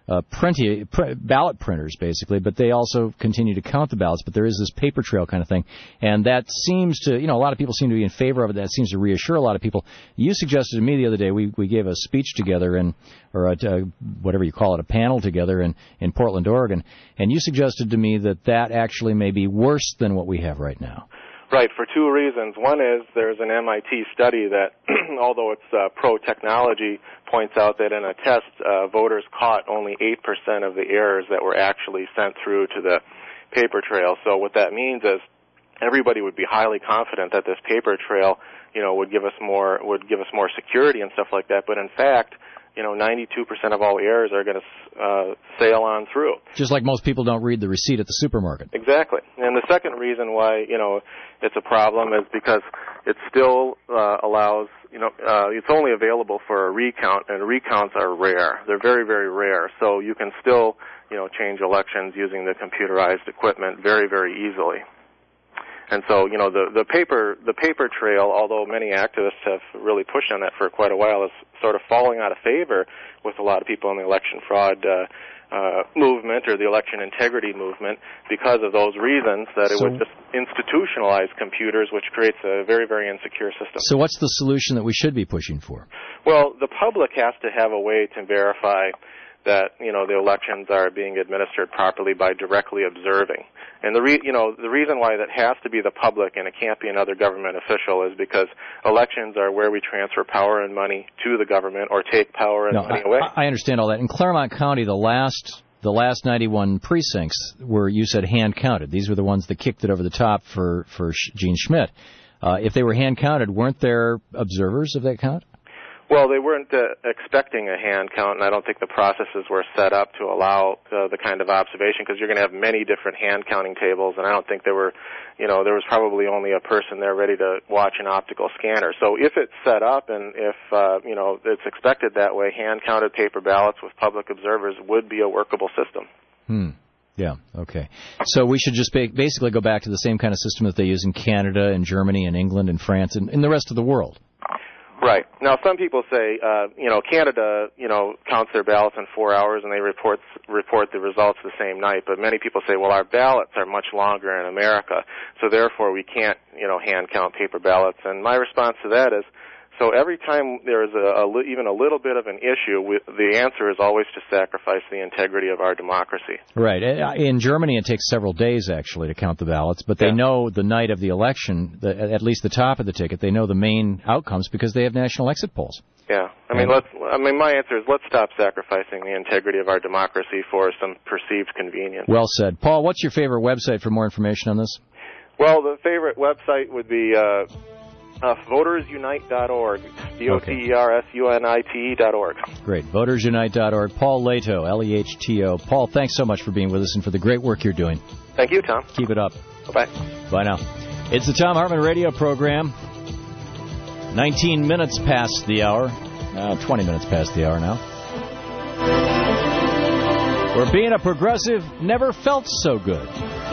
ballot printers, basically, but they also continue to count the ballots. But there is this paper trail kind of thing, and that seems to, a lot of people seem to be in favor of it. That seems to reassure a lot of people. You suggested to me the other day we gave a speech together, or whatever you call it, a panel together in Portland, Oregon, and you suggested to me that actually may be worse than what we have right now.
Right, for two reasons. One is there's an MIT study that, although it's pro-technology, points out that in a test, voters caught only 8% of the errors that were actually sent through to the paper trail. So what that means is everybody would be highly confident that this paper trail, would give us more security and stuff like that. But in fact, 92% of all errors are going to sail on through.
Just like most people don't read the receipt at the supermarket.
Exactly. And the second reason why, it's a problem is because it still allows, it's only available for a recount, and recounts are rare. They're very, very rare. So you can still, change elections using the computerized equipment very, very easily. And so, the paper trail, although many activists have really pushed on that for quite a while, is sort of falling out of favor with a lot of people in the election fraud movement or the election integrity movement because of those reasons, that it would just institutionalize computers, which creates a very, very insecure system.
So what's the solution that we should be pushing for?
Well, the public has to have a way to verify that, the elections are being administered properly by directly observing. And the reason why that has to be the public and it can't be another government official is because elections are where we transfer power and money to the government or take power and money away.
I understand all that. In Claremont County, the last 91 precincts were, you said, hand counted. These were the ones that kicked it over the top for Gene Schmidt. If they were hand counted, weren't there observers of that count?
Well, they weren't expecting a hand count, and I don't think the processes were set up to allow the kind of observation, because you're going to have many different hand counting tables, and I don't think there was probably only a person there ready to watch an optical scanner. So if it's set up and if, it's expected that way, hand counted paper ballots with public observers would be a workable system.
Yeah, okay. So we should just basically go back to the same kind of system that they use in Canada and Germany and England and France and in the rest of the world.
Right. Now, some people say, Canada, counts their ballots in 4 hours and they report the results the same night. But many people say, well, our ballots are much longer in America, so therefore we can't, hand count paper ballots. And my response to that is, so every time there's even a little bit of an issue, the answer is always to sacrifice the integrity of our democracy.
Right. In Germany, it takes several days, actually, to count the ballots, but they know the night of the election, at least the top of the ticket, they know the main outcomes because they have national exit polls.
Yeah. My answer is let's stop sacrificing the integrity of our democracy for some perceived convenience.
Well said. Paul, what's your favorite website for more information on this?
Well, the favorite website would be votersunite.org, votersunite.org.
Great, votersunite.org. Paul Lehto, Lehto. Paul, thanks so much for being with us and for the great work you're doing.
Thank you, Tom.
Keep it up.
Bye-bye.
Bye now. It's the Thom Hartmann radio program. 19 minutes past the hour. 20 minutes past the hour now. Where being a progressive never felt so good.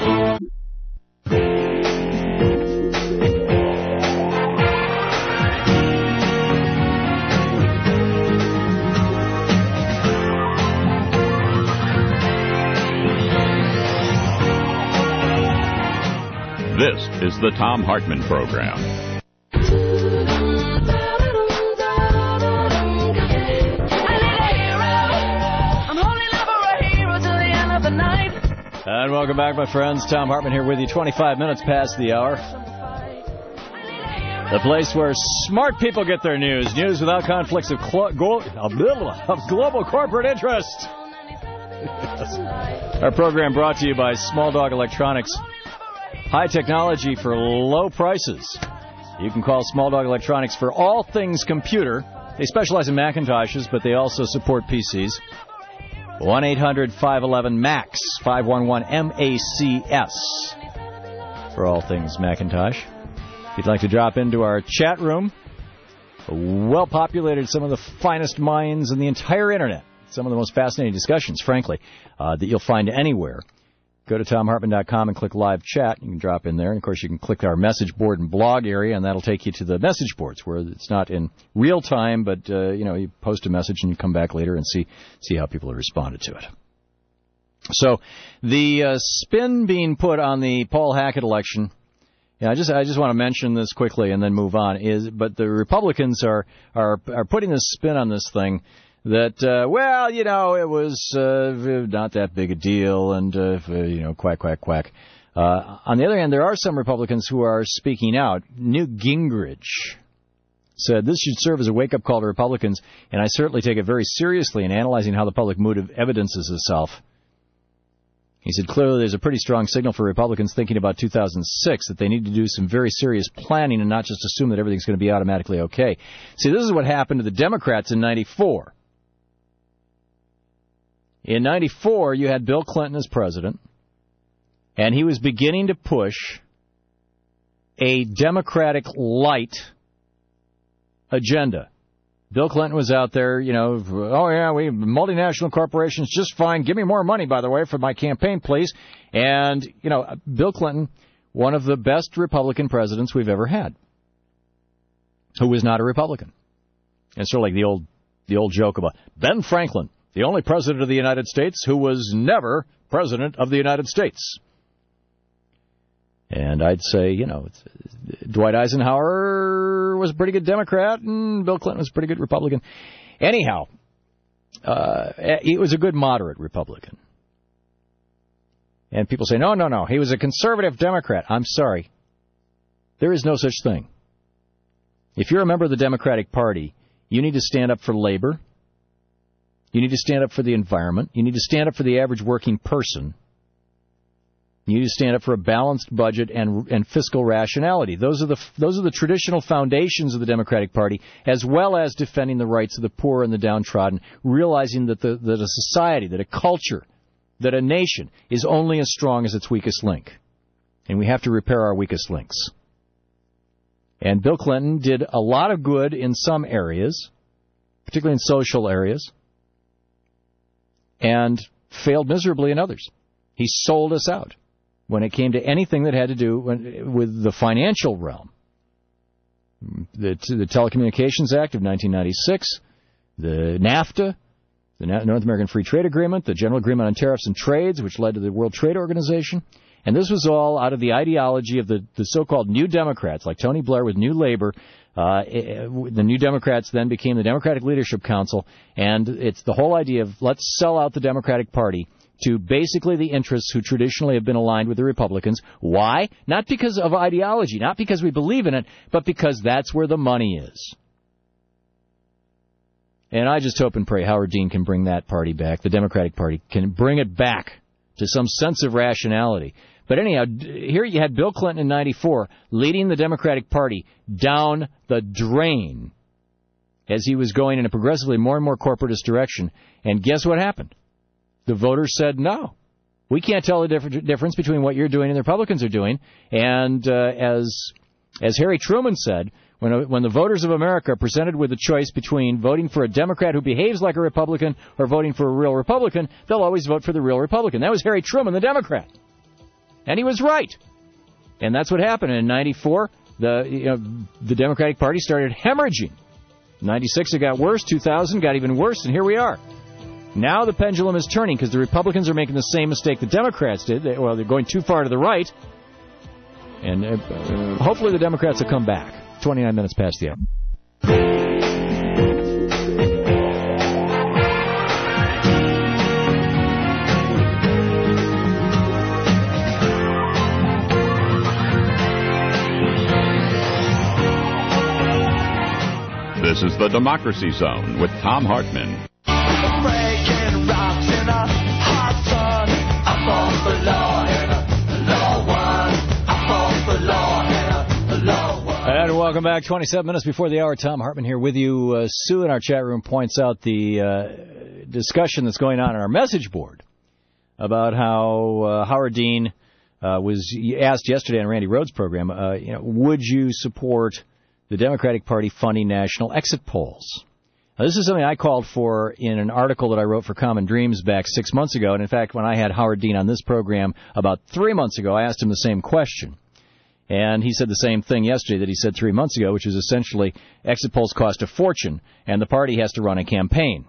This is the Thom Hartmann Program.
And welcome back, my friends. Thom Hartmann here with you, 25 minutes past the hour. The place where smart people get their news. News without conflicts of global corporate interest. Our program brought to you by Small Dog Electronics. High technology for low prices. You can call Small Dog Electronics for all things computer. They specialize in Macintoshes, but they also support PCs. 1-800-511-MAX, 511-MACS, for all things Macintosh. If you'd like to drop into our chat room, well-populated, some of the finest minds in the entire Internet. Some of the most fascinating discussions, frankly, that you'll find anywhere. Go to TomHartman.com and click Live Chat. You can drop in there. And, of course, you can click our message board and blog area, and that'll take you to the message boards where it's not in real time, but, you post a message and you come back later and see how people have responded to it. So the spin being put on the Paul Hackett election, I just want to mention this quickly and then move on, but the Republicans are putting this spin on this thing that, it was not that big a deal, and, quack, quack, quack. On the other hand, there are some Republicans who are speaking out. Newt Gingrich said, "This should serve as a wake-up call to Republicans, and I certainly take it very seriously in analyzing how the public mood evidences itself." He said, "Clearly there's a pretty strong signal for Republicans thinking about 2006 that they need to do some very serious planning and not just assume that everything's going to be automatically okay." See, this is what happened to the Democrats in 94. In 94, you had Bill Clinton as president, and he was beginning to push a Democratic light agenda. Bill Clinton was out there, we multinational corporations, just fine. Give me more money, by the way, for my campaign, please. And, Bill Clinton, one of the best Republican presidents we've ever had, who was not a Republican. And sort of like the old joke about Ben Franklin, the only president of the United States who was never president of the United States. And I'd say, Dwight Eisenhower was a pretty good Democrat, and Bill Clinton was a pretty good Republican. Anyhow, he was a good moderate Republican. And people say, no, he was a conservative Democrat. I'm sorry. There is no such thing. If you're a member of the Democratic Party, you need to stand up for labor. You need to stand up for the environment. You need to stand up for the average working person. You need to stand up for a balanced budget and fiscal rationality. Those are the traditional foundations of the Democratic Party, as well as defending the rights of the poor and the downtrodden, realizing that that a society, that a culture, that a nation is only as strong as its weakest link. And we have to repair our weakest links. And Bill Clinton did a lot of good in some areas, particularly in social areas, and failed miserably in others. He sold us out when it came to anything that had to do with the financial realm. The Telecommunications Act of 1996, the NAFTA, the North American Free Trade Agreement, the General Agreement on Tariffs and Trades, which led to the World Trade Organization. And this was all out of the ideology of the so-called New Democrats, like Tony Blair with New Labor. The New Democrats then became the Democratic Leadership Council, and it's the whole idea of let's sell out the Democratic Party to basically the interests who traditionally have been aligned with the Republicans. Why? Not because of ideology, not because we believe in it, but because that's where the money is. And I just hope and pray Howard Dean can bring that party back, the Democratic Party, can bring it back to some sense of rationality. But anyhow, here you had Bill Clinton in 94 leading the Democratic Party down the drain as he was going in a progressively more and more corporatist direction. And guess what happened? The voters said, no, we can't tell the difference between what you're doing and the Republicans are doing. And as Harry Truman said, when the voters of America are presented with a choice between voting for a Democrat who behaves like a Republican or voting for a real Republican, they'll always vote for the real Republican. That was Harry Truman, the Democrat. And he was right. And that's what happened. In 94, the Democratic Party started hemorrhaging. In 96, it got worse. 2000 got even worse. And here we are. Now the pendulum is turning because the Republicans are making the same mistake the Democrats did. They're going too far to the right. And hopefully the Democrats will come back. 29 minutes past the hour.
This is the Democracy Zone with Thom Hartmann.
Breaking rocks in a hot sun. I fought for law and a law won. I fought for law and a law won.
And welcome back. 27 minutes before the hour. Tom Hartman here with you. Sue in our chat room points out the discussion that's going on our message board about how Howard Dean was asked yesterday on Randy Rhodes' program, would you support the Democratic Party funding national exit polls? Now, this is something I called for in an article that I wrote for Common Dreams back 6 months ago. And, in fact, when I had Howard Dean on this program about 3 months ago, I asked him the same question. And he said the same thing yesterday that he said 3 months ago, which is essentially exit polls cost a fortune, and the party has to run a campaign.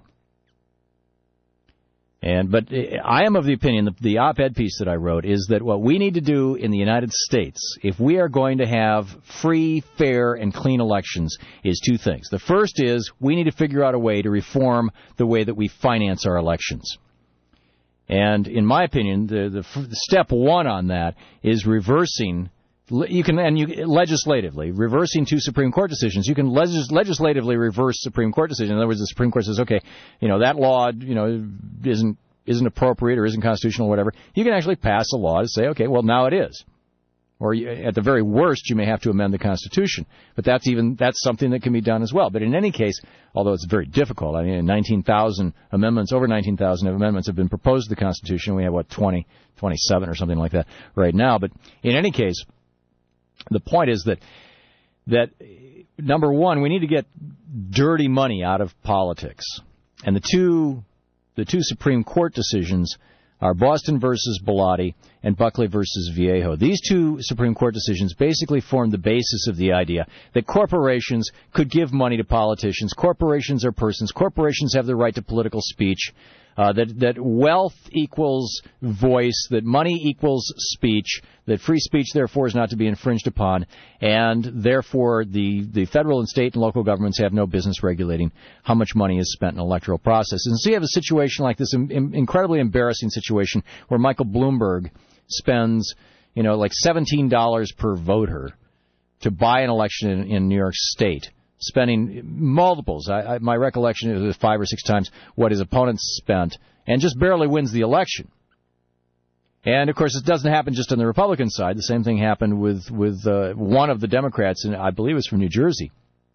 But I am of the opinion that the op-ed piece that I wrote is that what we need to do in the United States, if we are going to have free, fair, and clean elections, is two things. The first is we need to figure out a way to reform the way that we finance our elections. And in my opinion, the step one on that is reversing. Legislatively, reversing two Supreme Court decisions. You can legislatively reverse Supreme Court decisions. In other words, the Supreme Court says, okay, that law, isn't appropriate or isn't constitutional or whatever. You can actually pass a law to say, okay, well, now it is. Or at the very worst, you may have to amend the Constitution. But that's something that can be done as well. But in any case, although it's very difficult, 19,000 amendments, over 19,000 amendments have been proposed to the Constitution. We have, 27 or something like that right now. But in any case, the point is that number one, we need to get dirty money out of politics. And the two Supreme Court decisions are Boston versus Bellotti and Buckley versus Viejo. These two Supreme Court decisions basically form the basis of the idea that corporations could give money to politicians. Corporations are persons. Corporations have the right to political speech. That wealth equals voice, that money equals speech, that free speech, therefore, is not to be infringed upon, and therefore the federal and state and local governments have no business regulating how much money is spent in electoral processes. And so you have a situation like this incredibly embarrassing situation where Michael Bloomberg spends, like $17 per voter to buy an election in New York State, spending multiples. My recollection is 5 or 6 times what his opponents spent, and just barely wins the election. And, of course, it doesn't happen just on the Republican side. The same thing happened with one of the Democrats, and I believe it was from New Jersey.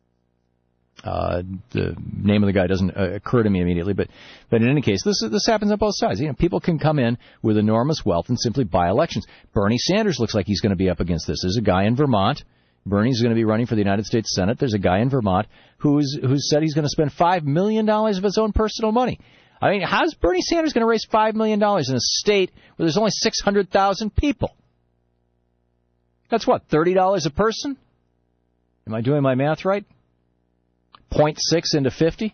The name of the guy doesn't occur to me immediately, but in any case, this happens on both sides. People can come in with enormous wealth and simply buy elections. Bernie Sanders looks like he's going to be up against this. There's a guy in Vermont. Bernie's going to be running for the United States Senate. There's a guy in Vermont who's said he's going to spend $5 million of his own personal money. I mean, how's Bernie Sanders going to raise $5 million in a state where there's only 600,000 people? That's what, $30 a person? Am I doing my math right? 0.6 into 50?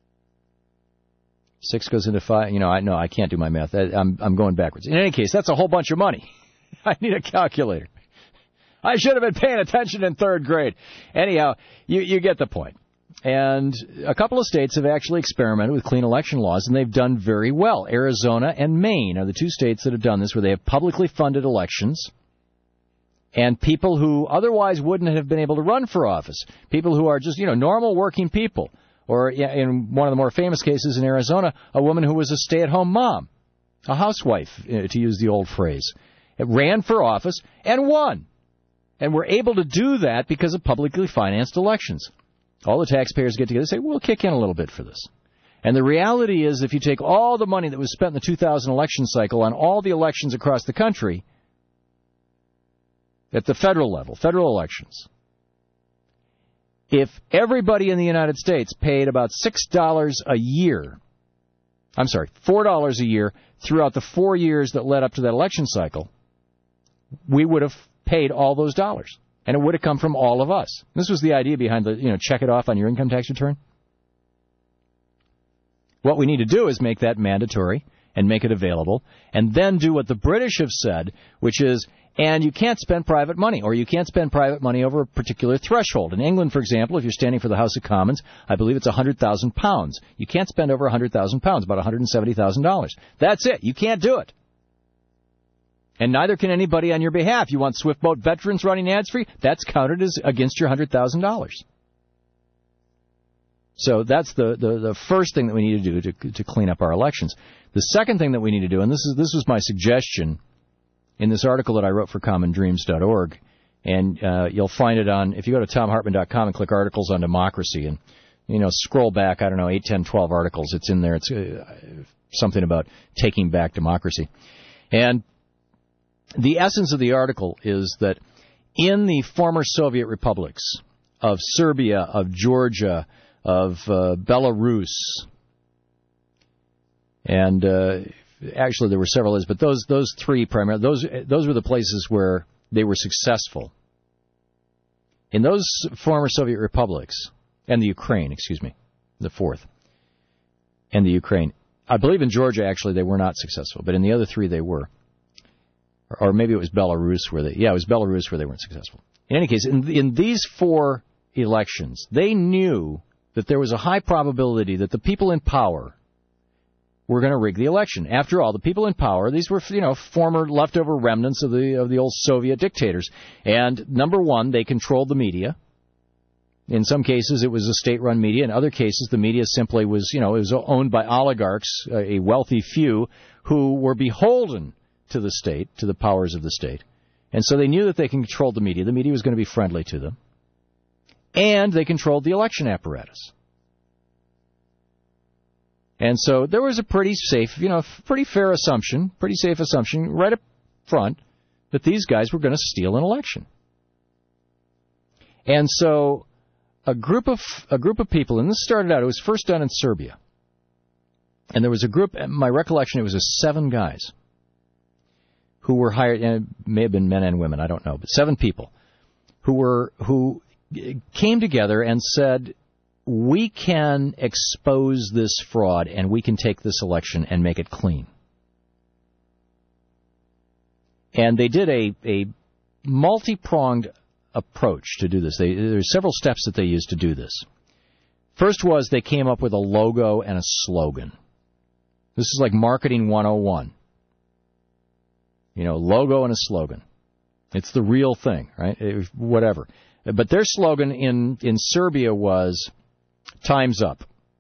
6 goes into 5. I can't do my math. I'm going backwards. In any case, that's a whole bunch of money. I need a calculator. I should have been paying attention in 3rd grade. Anyhow, you get the point. And a couple of states have actually experimented with clean election laws, and they've done very well. Arizona and Maine are the two states that have done this, where they have publicly funded elections, and people who otherwise wouldn't have been able to run for office, people who are just, normal working people, or in one of the more famous cases in Arizona, a woman who was a stay-at-home mom, a housewife, to use the old phrase, ran for office and won. And we're able to do that because of publicly financed elections. All the taxpayers get together and say, we'll kick in a little bit for this. And the reality is, if you take all the money that was spent in the 2000 election cycle on all the elections across the country, at the federal level, federal elections, if everybody in the United States paid about $4 a year throughout the 4 years that led up to that election cycle, we would have paid all those dollars, and it would have come from all of us. This was the idea behind the, check it off on your income tax return. What we need to do is make that mandatory and make it available, and then do what the British have said, which is, and you can't spend private money, or you can't spend private money over a particular threshold. In England, for example, if you're standing for the House of Commons, I believe it's £100,000. You can't spend over £100,000, about $170,000. That's it. You can't do it. And neither can anybody on your behalf. You want Swiftboat veterans running ads-free? That's counted as against your $100,000. So that's the first thing that we need to do to clean up our elections. The second thing that we need to do, and this was my suggestion in this article that I wrote for commondreams.org, And you'll find it on, if you go to TomHartman.com and click articles on democracy and, scroll back, 8, 10, 12 articles, it's in there. It's something about taking back democracy. And the essence of the article is that in the former Soviet republics of Serbia, of Georgia, of Belarus, and actually there were several others, but those three primarily, those were the places where they were successful. In those former Soviet republics, and the Ukraine, the fourth, and the Ukraine, I believe in Georgia actually they were not successful, but in the other three they were. Or maybe it was Belarus it was Belarus where they weren't successful. In any case, in these 4 elections, they knew that there was a high probability that the people in power were going to rig the election. After all, the people in power, these were, former leftover remnants of the old Soviet dictators. And number one, they controlled the media. In some cases, it was a state-run media. In other cases, the media simply was, it was owned by oligarchs, a wealthy few, who were beholden to the state, to the powers of the state. And so they knew that they controlled the media. The media was going to be friendly to them. And they controlled the election apparatus. And so there was a pretty safe, pretty fair assumption, pretty safe assumption right up front that these guys were going to steal an election. And so a group of people, and this started out, it was first done in Serbia. And there was a group, my recollection, it was 7 guys who were hired, and it may have been men and women, I don't know, but 7 people who came together and said, we can expose this fraud and we can take this election and make it clean. And they did a multi-pronged approach to do this. There's several steps that they used to do this. First was they came up with a logo and a slogan. This is like marketing 101. Logo and a slogan. It's the real thing, right? Whatever. But their slogan in Serbia was, "Time's up."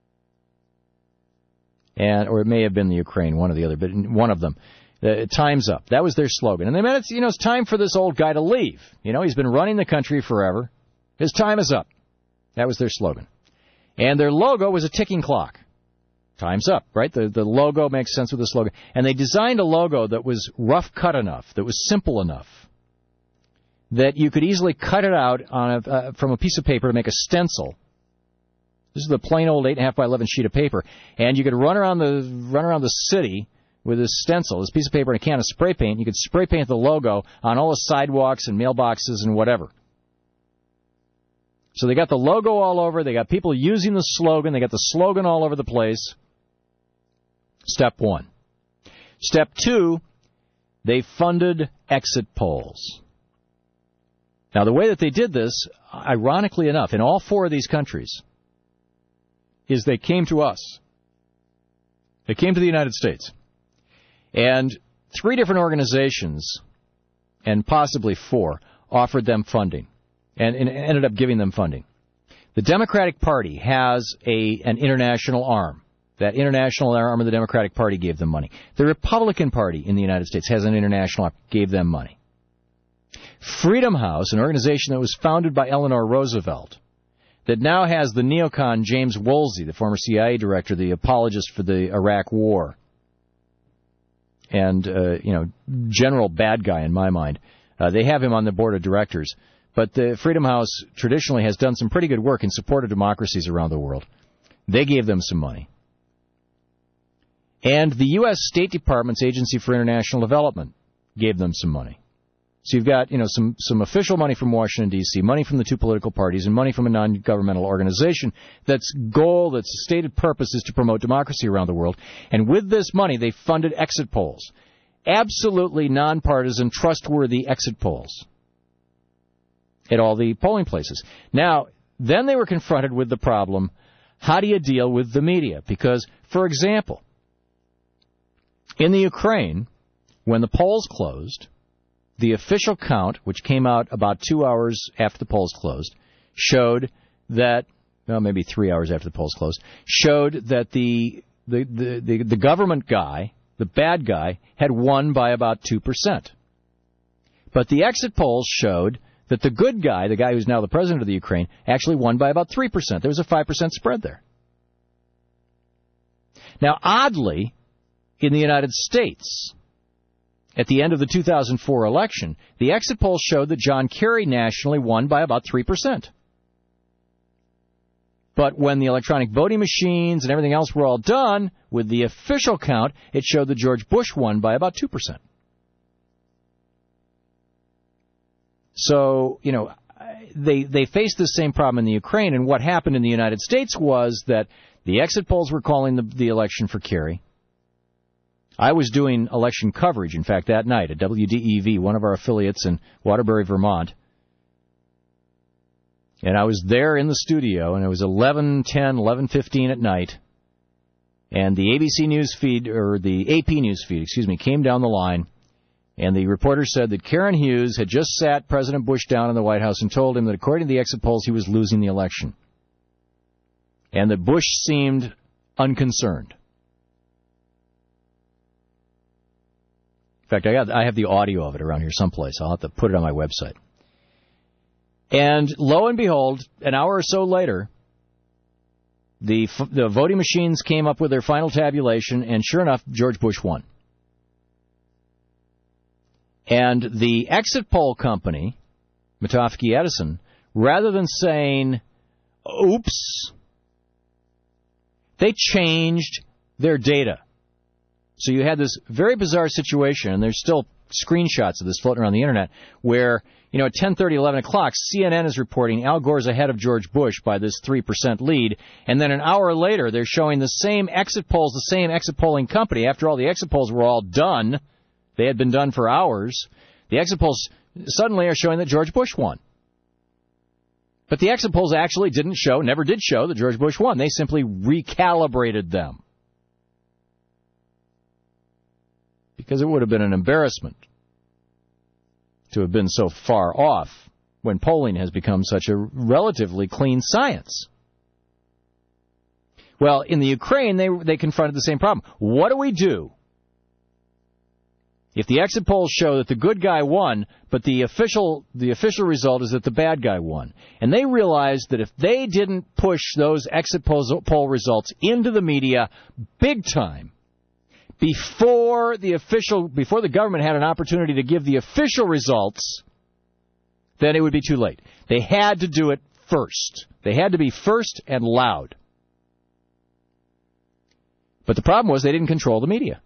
Or it may have been the Ukraine, one or the other, but one of them. "Time's up." That was their slogan. And they meant it's time for this old guy to leave. He's been running the country forever. His time is up. That was their slogan. And their logo was a ticking clock. Time's up, right? The logo makes sense with the slogan. And they designed a logo that was rough cut enough, that was simple enough, that you could easily cut it out from a piece of paper to make a stencil. This is the plain old 8.5 by 11 sheet of paper, and you could run around the city with this stencil, this piece of paper and a can of spray paint. You could spray paint the logo on all the sidewalks and mailboxes and whatever. So they got the logo all over. They got people using the slogan. They got the slogan all over the place. Step 1. Step 2, they funded exit polls. Now, the way that they did this, ironically enough, in all 4 of these countries, is they came to us. They came to the United States. And 3 different organizations, and possibly 4, offered them funding and ended up giving them funding. The Democratic Party has an international arm. That international arm of the Democratic Party gave them money. The Republican Party in the United States has an international arm, gave them money. Freedom House, an organization that was founded by Eleanor Roosevelt, that now has the neocon James Woolsey, the former CIA director, the apologist for the Iraq War, and general bad guy in my mind. They have him on the board of directors. But the Freedom House traditionally has done some pretty good work in support of democracies around the world. They gave them some money. And the U.S. State Department's Agency for International Development gave them some money. So you've got, some official money from Washington, D.C., money from the 2 political parties, and money from a non-governmental organization that's stated purpose is to promote democracy around the world. And with this money, they funded exit polls. Absolutely nonpartisan, trustworthy exit polls at all the polling places. Now, then they were confronted with the problem, how do you deal with the media? Because, for example, in the Ukraine, when the polls closed, the official count, which came out about 2 hours after the polls closed, showed that, maybe 3 hours after the polls closed, showed that the government guy, the bad guy, had won by about 2%. But the exit polls showed that the good guy, the guy who's now the president of the Ukraine, actually won by about 3%. There was a 5% spread there. Now, oddly, in the United States, at the end of the 2004 election, the exit polls showed that John Kerry nationally won by about 3%. But when the electronic voting machines and everything else were all done, with the official count, it showed that George Bush won by about 2%. So, you know, they faced the same problem in the Ukraine, and what happened in the United States was that the exit polls were calling the election for Kerry. I was doing election coverage, in fact, that night at WDEV, one of our affiliates in Waterbury, Vermont. And I was there in the studio, and it was 11:10, 11:15 at night. And the ABC News feed, or the AP News feed, excuse me, came down the line. And the reporter said that Karen Hughes had just sat President Bush down in the White House and told him that according to the exit polls, he was losing the election. And that Bush seemed unconcerned. In fact, I have the audio of it around here someplace. I'll have to put it on my website. And lo and behold, an hour or so later, the voting machines came up with their final tabulation, and sure enough, George Bush won. And the exit poll company, Mitofsky Edison, rather than saying, oops, they changed their data. So you had this very bizarre situation, and there's still screenshots of this floating around the Internet, where, you know, at 10:30, 11 o'clock, CNN is reporting Al Gore's ahead of George Bush by this 3% lead, and then an hour later, they're showing the same exit polls, the same exit polling company. After all the exit polls were all done, they had been done for hours, the exit polls suddenly are showing that George Bush won. But the exit polls actually never did show that George Bush won. They simply recalibrated them. Because it would have been an embarrassment to have been so far off when polling has become such a relatively clean science. Well, in the Ukraine, they confronted the same problem. What do we do if the exit polls show that the good guy won, but the official result is that the bad guy won? And they realized that if they didn't push those exit poll results into the media big time, before the government had an opportunity to give the official results, then it would be too late. They had to do it first. They had to be first and loud. But the problem was they didn't control the media.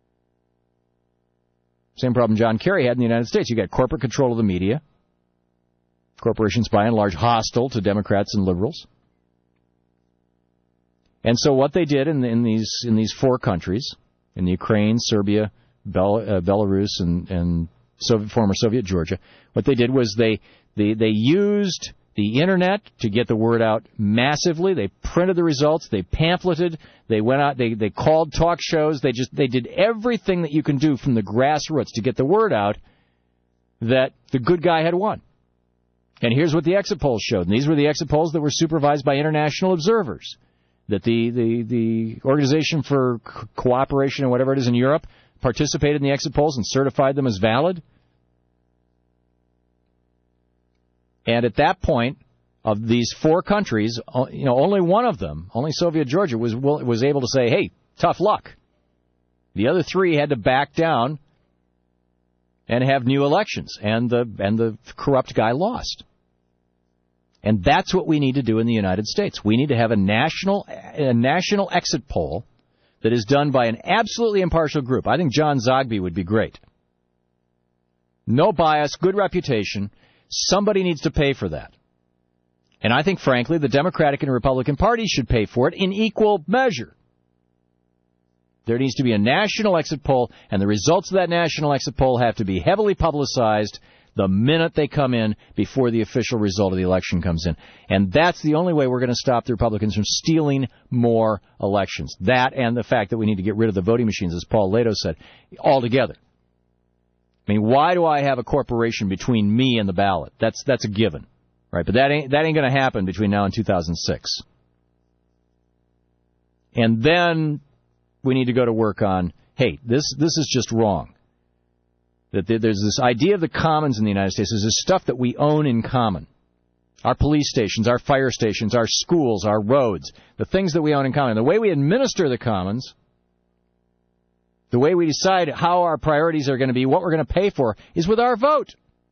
Same problem John Kerry had in the United States. You got corporate control of the media. Corporations, by and large, hostile to Democrats and liberals. And so what they did in these four countries, in the Ukraine, Serbia, Belarus, and former Soviet Georgia, what they did was they used the Internet to get the word out massively. They printed the results. They pamphleted. They went out. They called talk shows. They did everything that you can do from the grassroots to get the word out that the good guy had won. And here's what the exit polls showed. And these were the exit polls that were supervised by international observers. That the Organization for Cooperation or whatever it is in Europe participated in the exit polls and certified them as valid. And at that point, of these four countries, only one of them, only Soviet Georgia, was able to say, hey, tough luck. The other three had to back down and have new elections, and the corrupt guy lost. And that's what we need to do in the United States. We need to have a national exit poll that is done by an absolutely impartial group. I think John Zogby would be great. No bias, good reputation. Somebody needs to pay for that. And I think, frankly, the Democratic and Republican parties should pay for it in equal measure. There needs to be a national exit poll, and the results of that national exit poll have to be heavily publicized the minute they come in before the official result of the election comes in. And that's the only way we're going to stop the Republicans from stealing more elections. That and the fact that we need to get rid of the voting machines, as Paul Lato said, altogether. I mean, why do I have a corporation between me and the ballot? That's a given, right? But that ain't going to happen between now and 2006. And then we need to go to work on, hey, this is just wrong. That there's this idea of the commons in the United States. There's this stuff that we own in common. Our police stations, our fire stations, our schools, our roads, the things that we own in common. The way we administer the commons, the way we decide how our priorities are going to be, what we're going to pay for, is with our vote.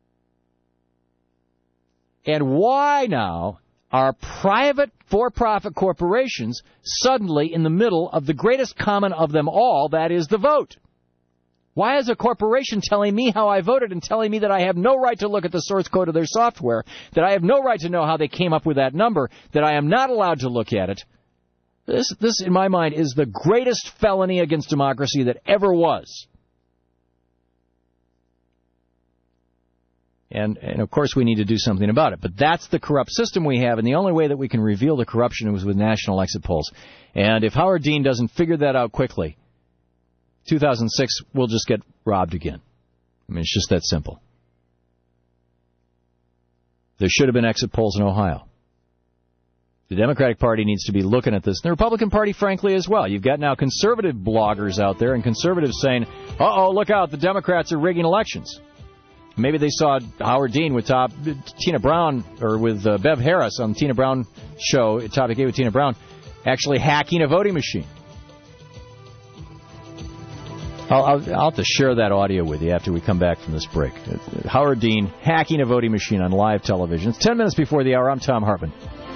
And why now are private for-profit corporations suddenly in the middle of the greatest common of them all, that is the vote? Why is a corporation telling me how I voted and telling me that I have no right to look at the source code of their software, that I have no right to know how they came up with that number, that I am not allowed to look at it? This, in my mind, is the greatest felony against democracy that ever was. And of course, we need to do something about it. But that's the corrupt system we have, and the only way that we can reveal the corruption is with national exit polls. And if Howard Dean doesn't figure that out quickly, 2006 will just get robbed again. I mean, it's just that simple. There should have been exit polls in Ohio. The Democratic Party needs to be looking at this. And the Republican Party, frankly, as well. You've got now conservative bloggers out there and conservatives saying, uh-oh, look out, the Democrats are rigging elections. Maybe they saw Howard Dean with Tina Brown, or with Bev Harris on the Tina Brown show, Topic 8 with Tina Brown, actually hacking a voting machine. I'll have to share that audio with you after we come back from this break. Howard Dean hacking a voting machine on live television. It's 10 minutes before the hour. I'm Tom Hartman.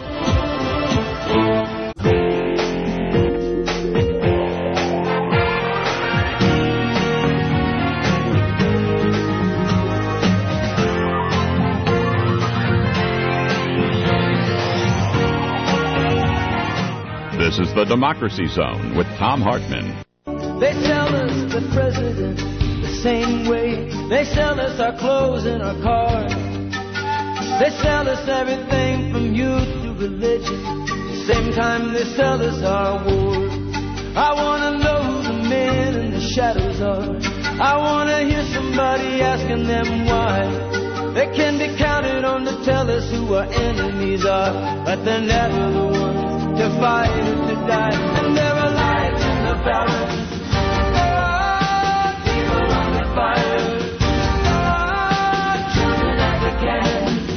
This is the Democracy Zone with Tom Hartman.
They sell us the president the same way. They sell us our clothes and our cars. They sell us everything from youth to religion. At the same time they sell us our wars. I want to know who the men in the shadows are. I want to hear somebody asking them why. They can be counted on to tell us who our enemies are, but they're never the ones to fight or to die. And there are lights in the balance. There are people on the fire. There are children at the cannons.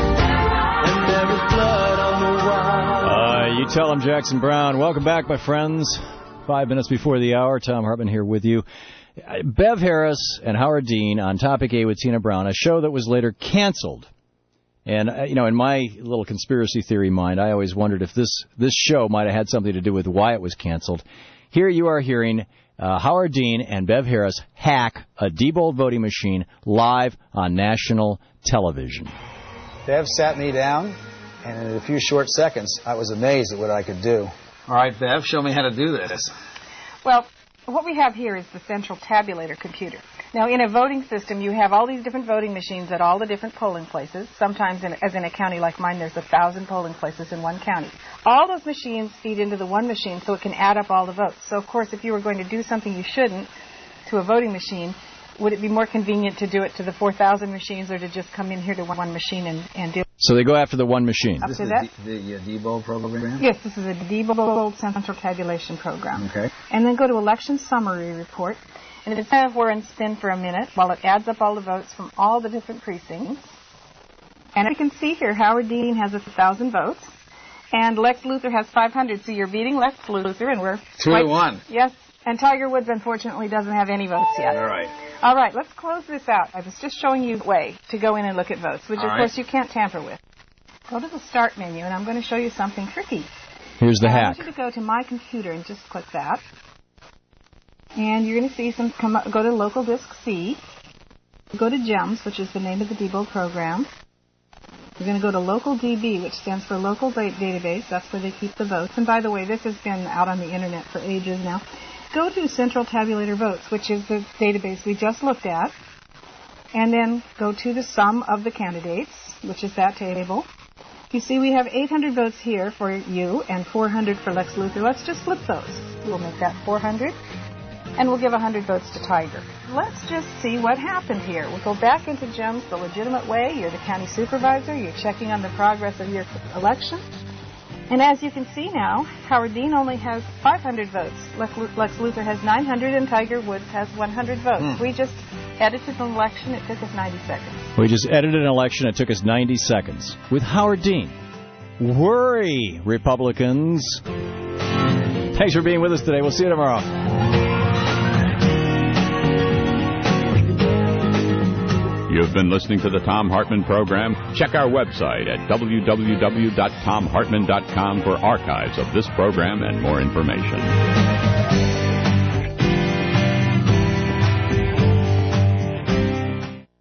And there is blood on the wire.
You tell them, Jackson Brown. Welcome back, my friends. 5 minutes before the hour. Tom Hartman here with you. Bev Harris and Howard Dean on Topic 8 with Tina Brown, a show that was later canceled. And, in my little conspiracy theory mind, I always wondered if this show might have had something to do with why it was canceled. Here you are hearing Howard Dean and Bev Harris hack a Diebold voting machine live on national television.
Bev sat me down, and in a few short seconds, I was amazed at what I could do.
All right, Bev, show me how to do this.
Well, what we have here is the central tabulator computer. Now, in a voting system, you have all these different voting machines at all the different polling places. Sometimes, as in a county like mine, there's 1,000 polling places in one county. All those machines feed into the one machine so it can add up all the votes. So, of course, if you were going to do something you shouldn't to a voting machine, would it be more convenient to do it to the 4,000 machines or to just come in here to one machine and do it?
So they go after the one machine.
This is the Diebold program?
Yes, this is a Diebold Central Tabulation Program.
Okay.
And then go to Election Summary Report. And it's kind of where and spin for a minute while it adds up all the votes from all the different precincts. And you can see here, Howard Dean has 1,000 votes. And Lex Luthor has 500. So you're beating Lex Luthor, and we're
2-1.
Yes. And Tiger Woods, unfortunately, doesn't have any votes yet.
All right.
All right, let's close this out. I was just showing you a way to go in and look at votes, which,
all
of
right.
course, you can't tamper with. Go to the Start menu, and I'm going to show you something tricky.
Here's the hack.
I want you to go to My Computer and just click that. And you're going to see go to Local Disk C. Go to GEMS, which is the name of the Diebold program. You're going to go to Local DB, which stands for Local Database. That's where they keep the votes. And by the way, this has been out on the Internet for ages now. Go to Central Tabulator Votes, which is the database we just looked at. And then go to the sum of the candidates, which is that table. You see we have 800 votes here for you and 400 for Lex Luthor. Let's just flip those. We'll make that 400. And we'll give 100 votes to Tiger. Let's just see what happened here. We'll go back into GEMS the legitimate way. You're the county supervisor. You're checking on the progress of your election. And as you can see now, Howard Dean only has 500 votes. Lex Luthor has 900, and Tiger Woods has 100 votes. We just
edited an election. It took us 90 seconds.
We just edited an election. It took us 90 seconds. With Howard Dean. Worry, Republicans. Thanks for being with us today. We'll see you tomorrow.
You've been listening to the Thom Hartmann Program. Check our website at www.thomhartmann.com for archives of this program and more information.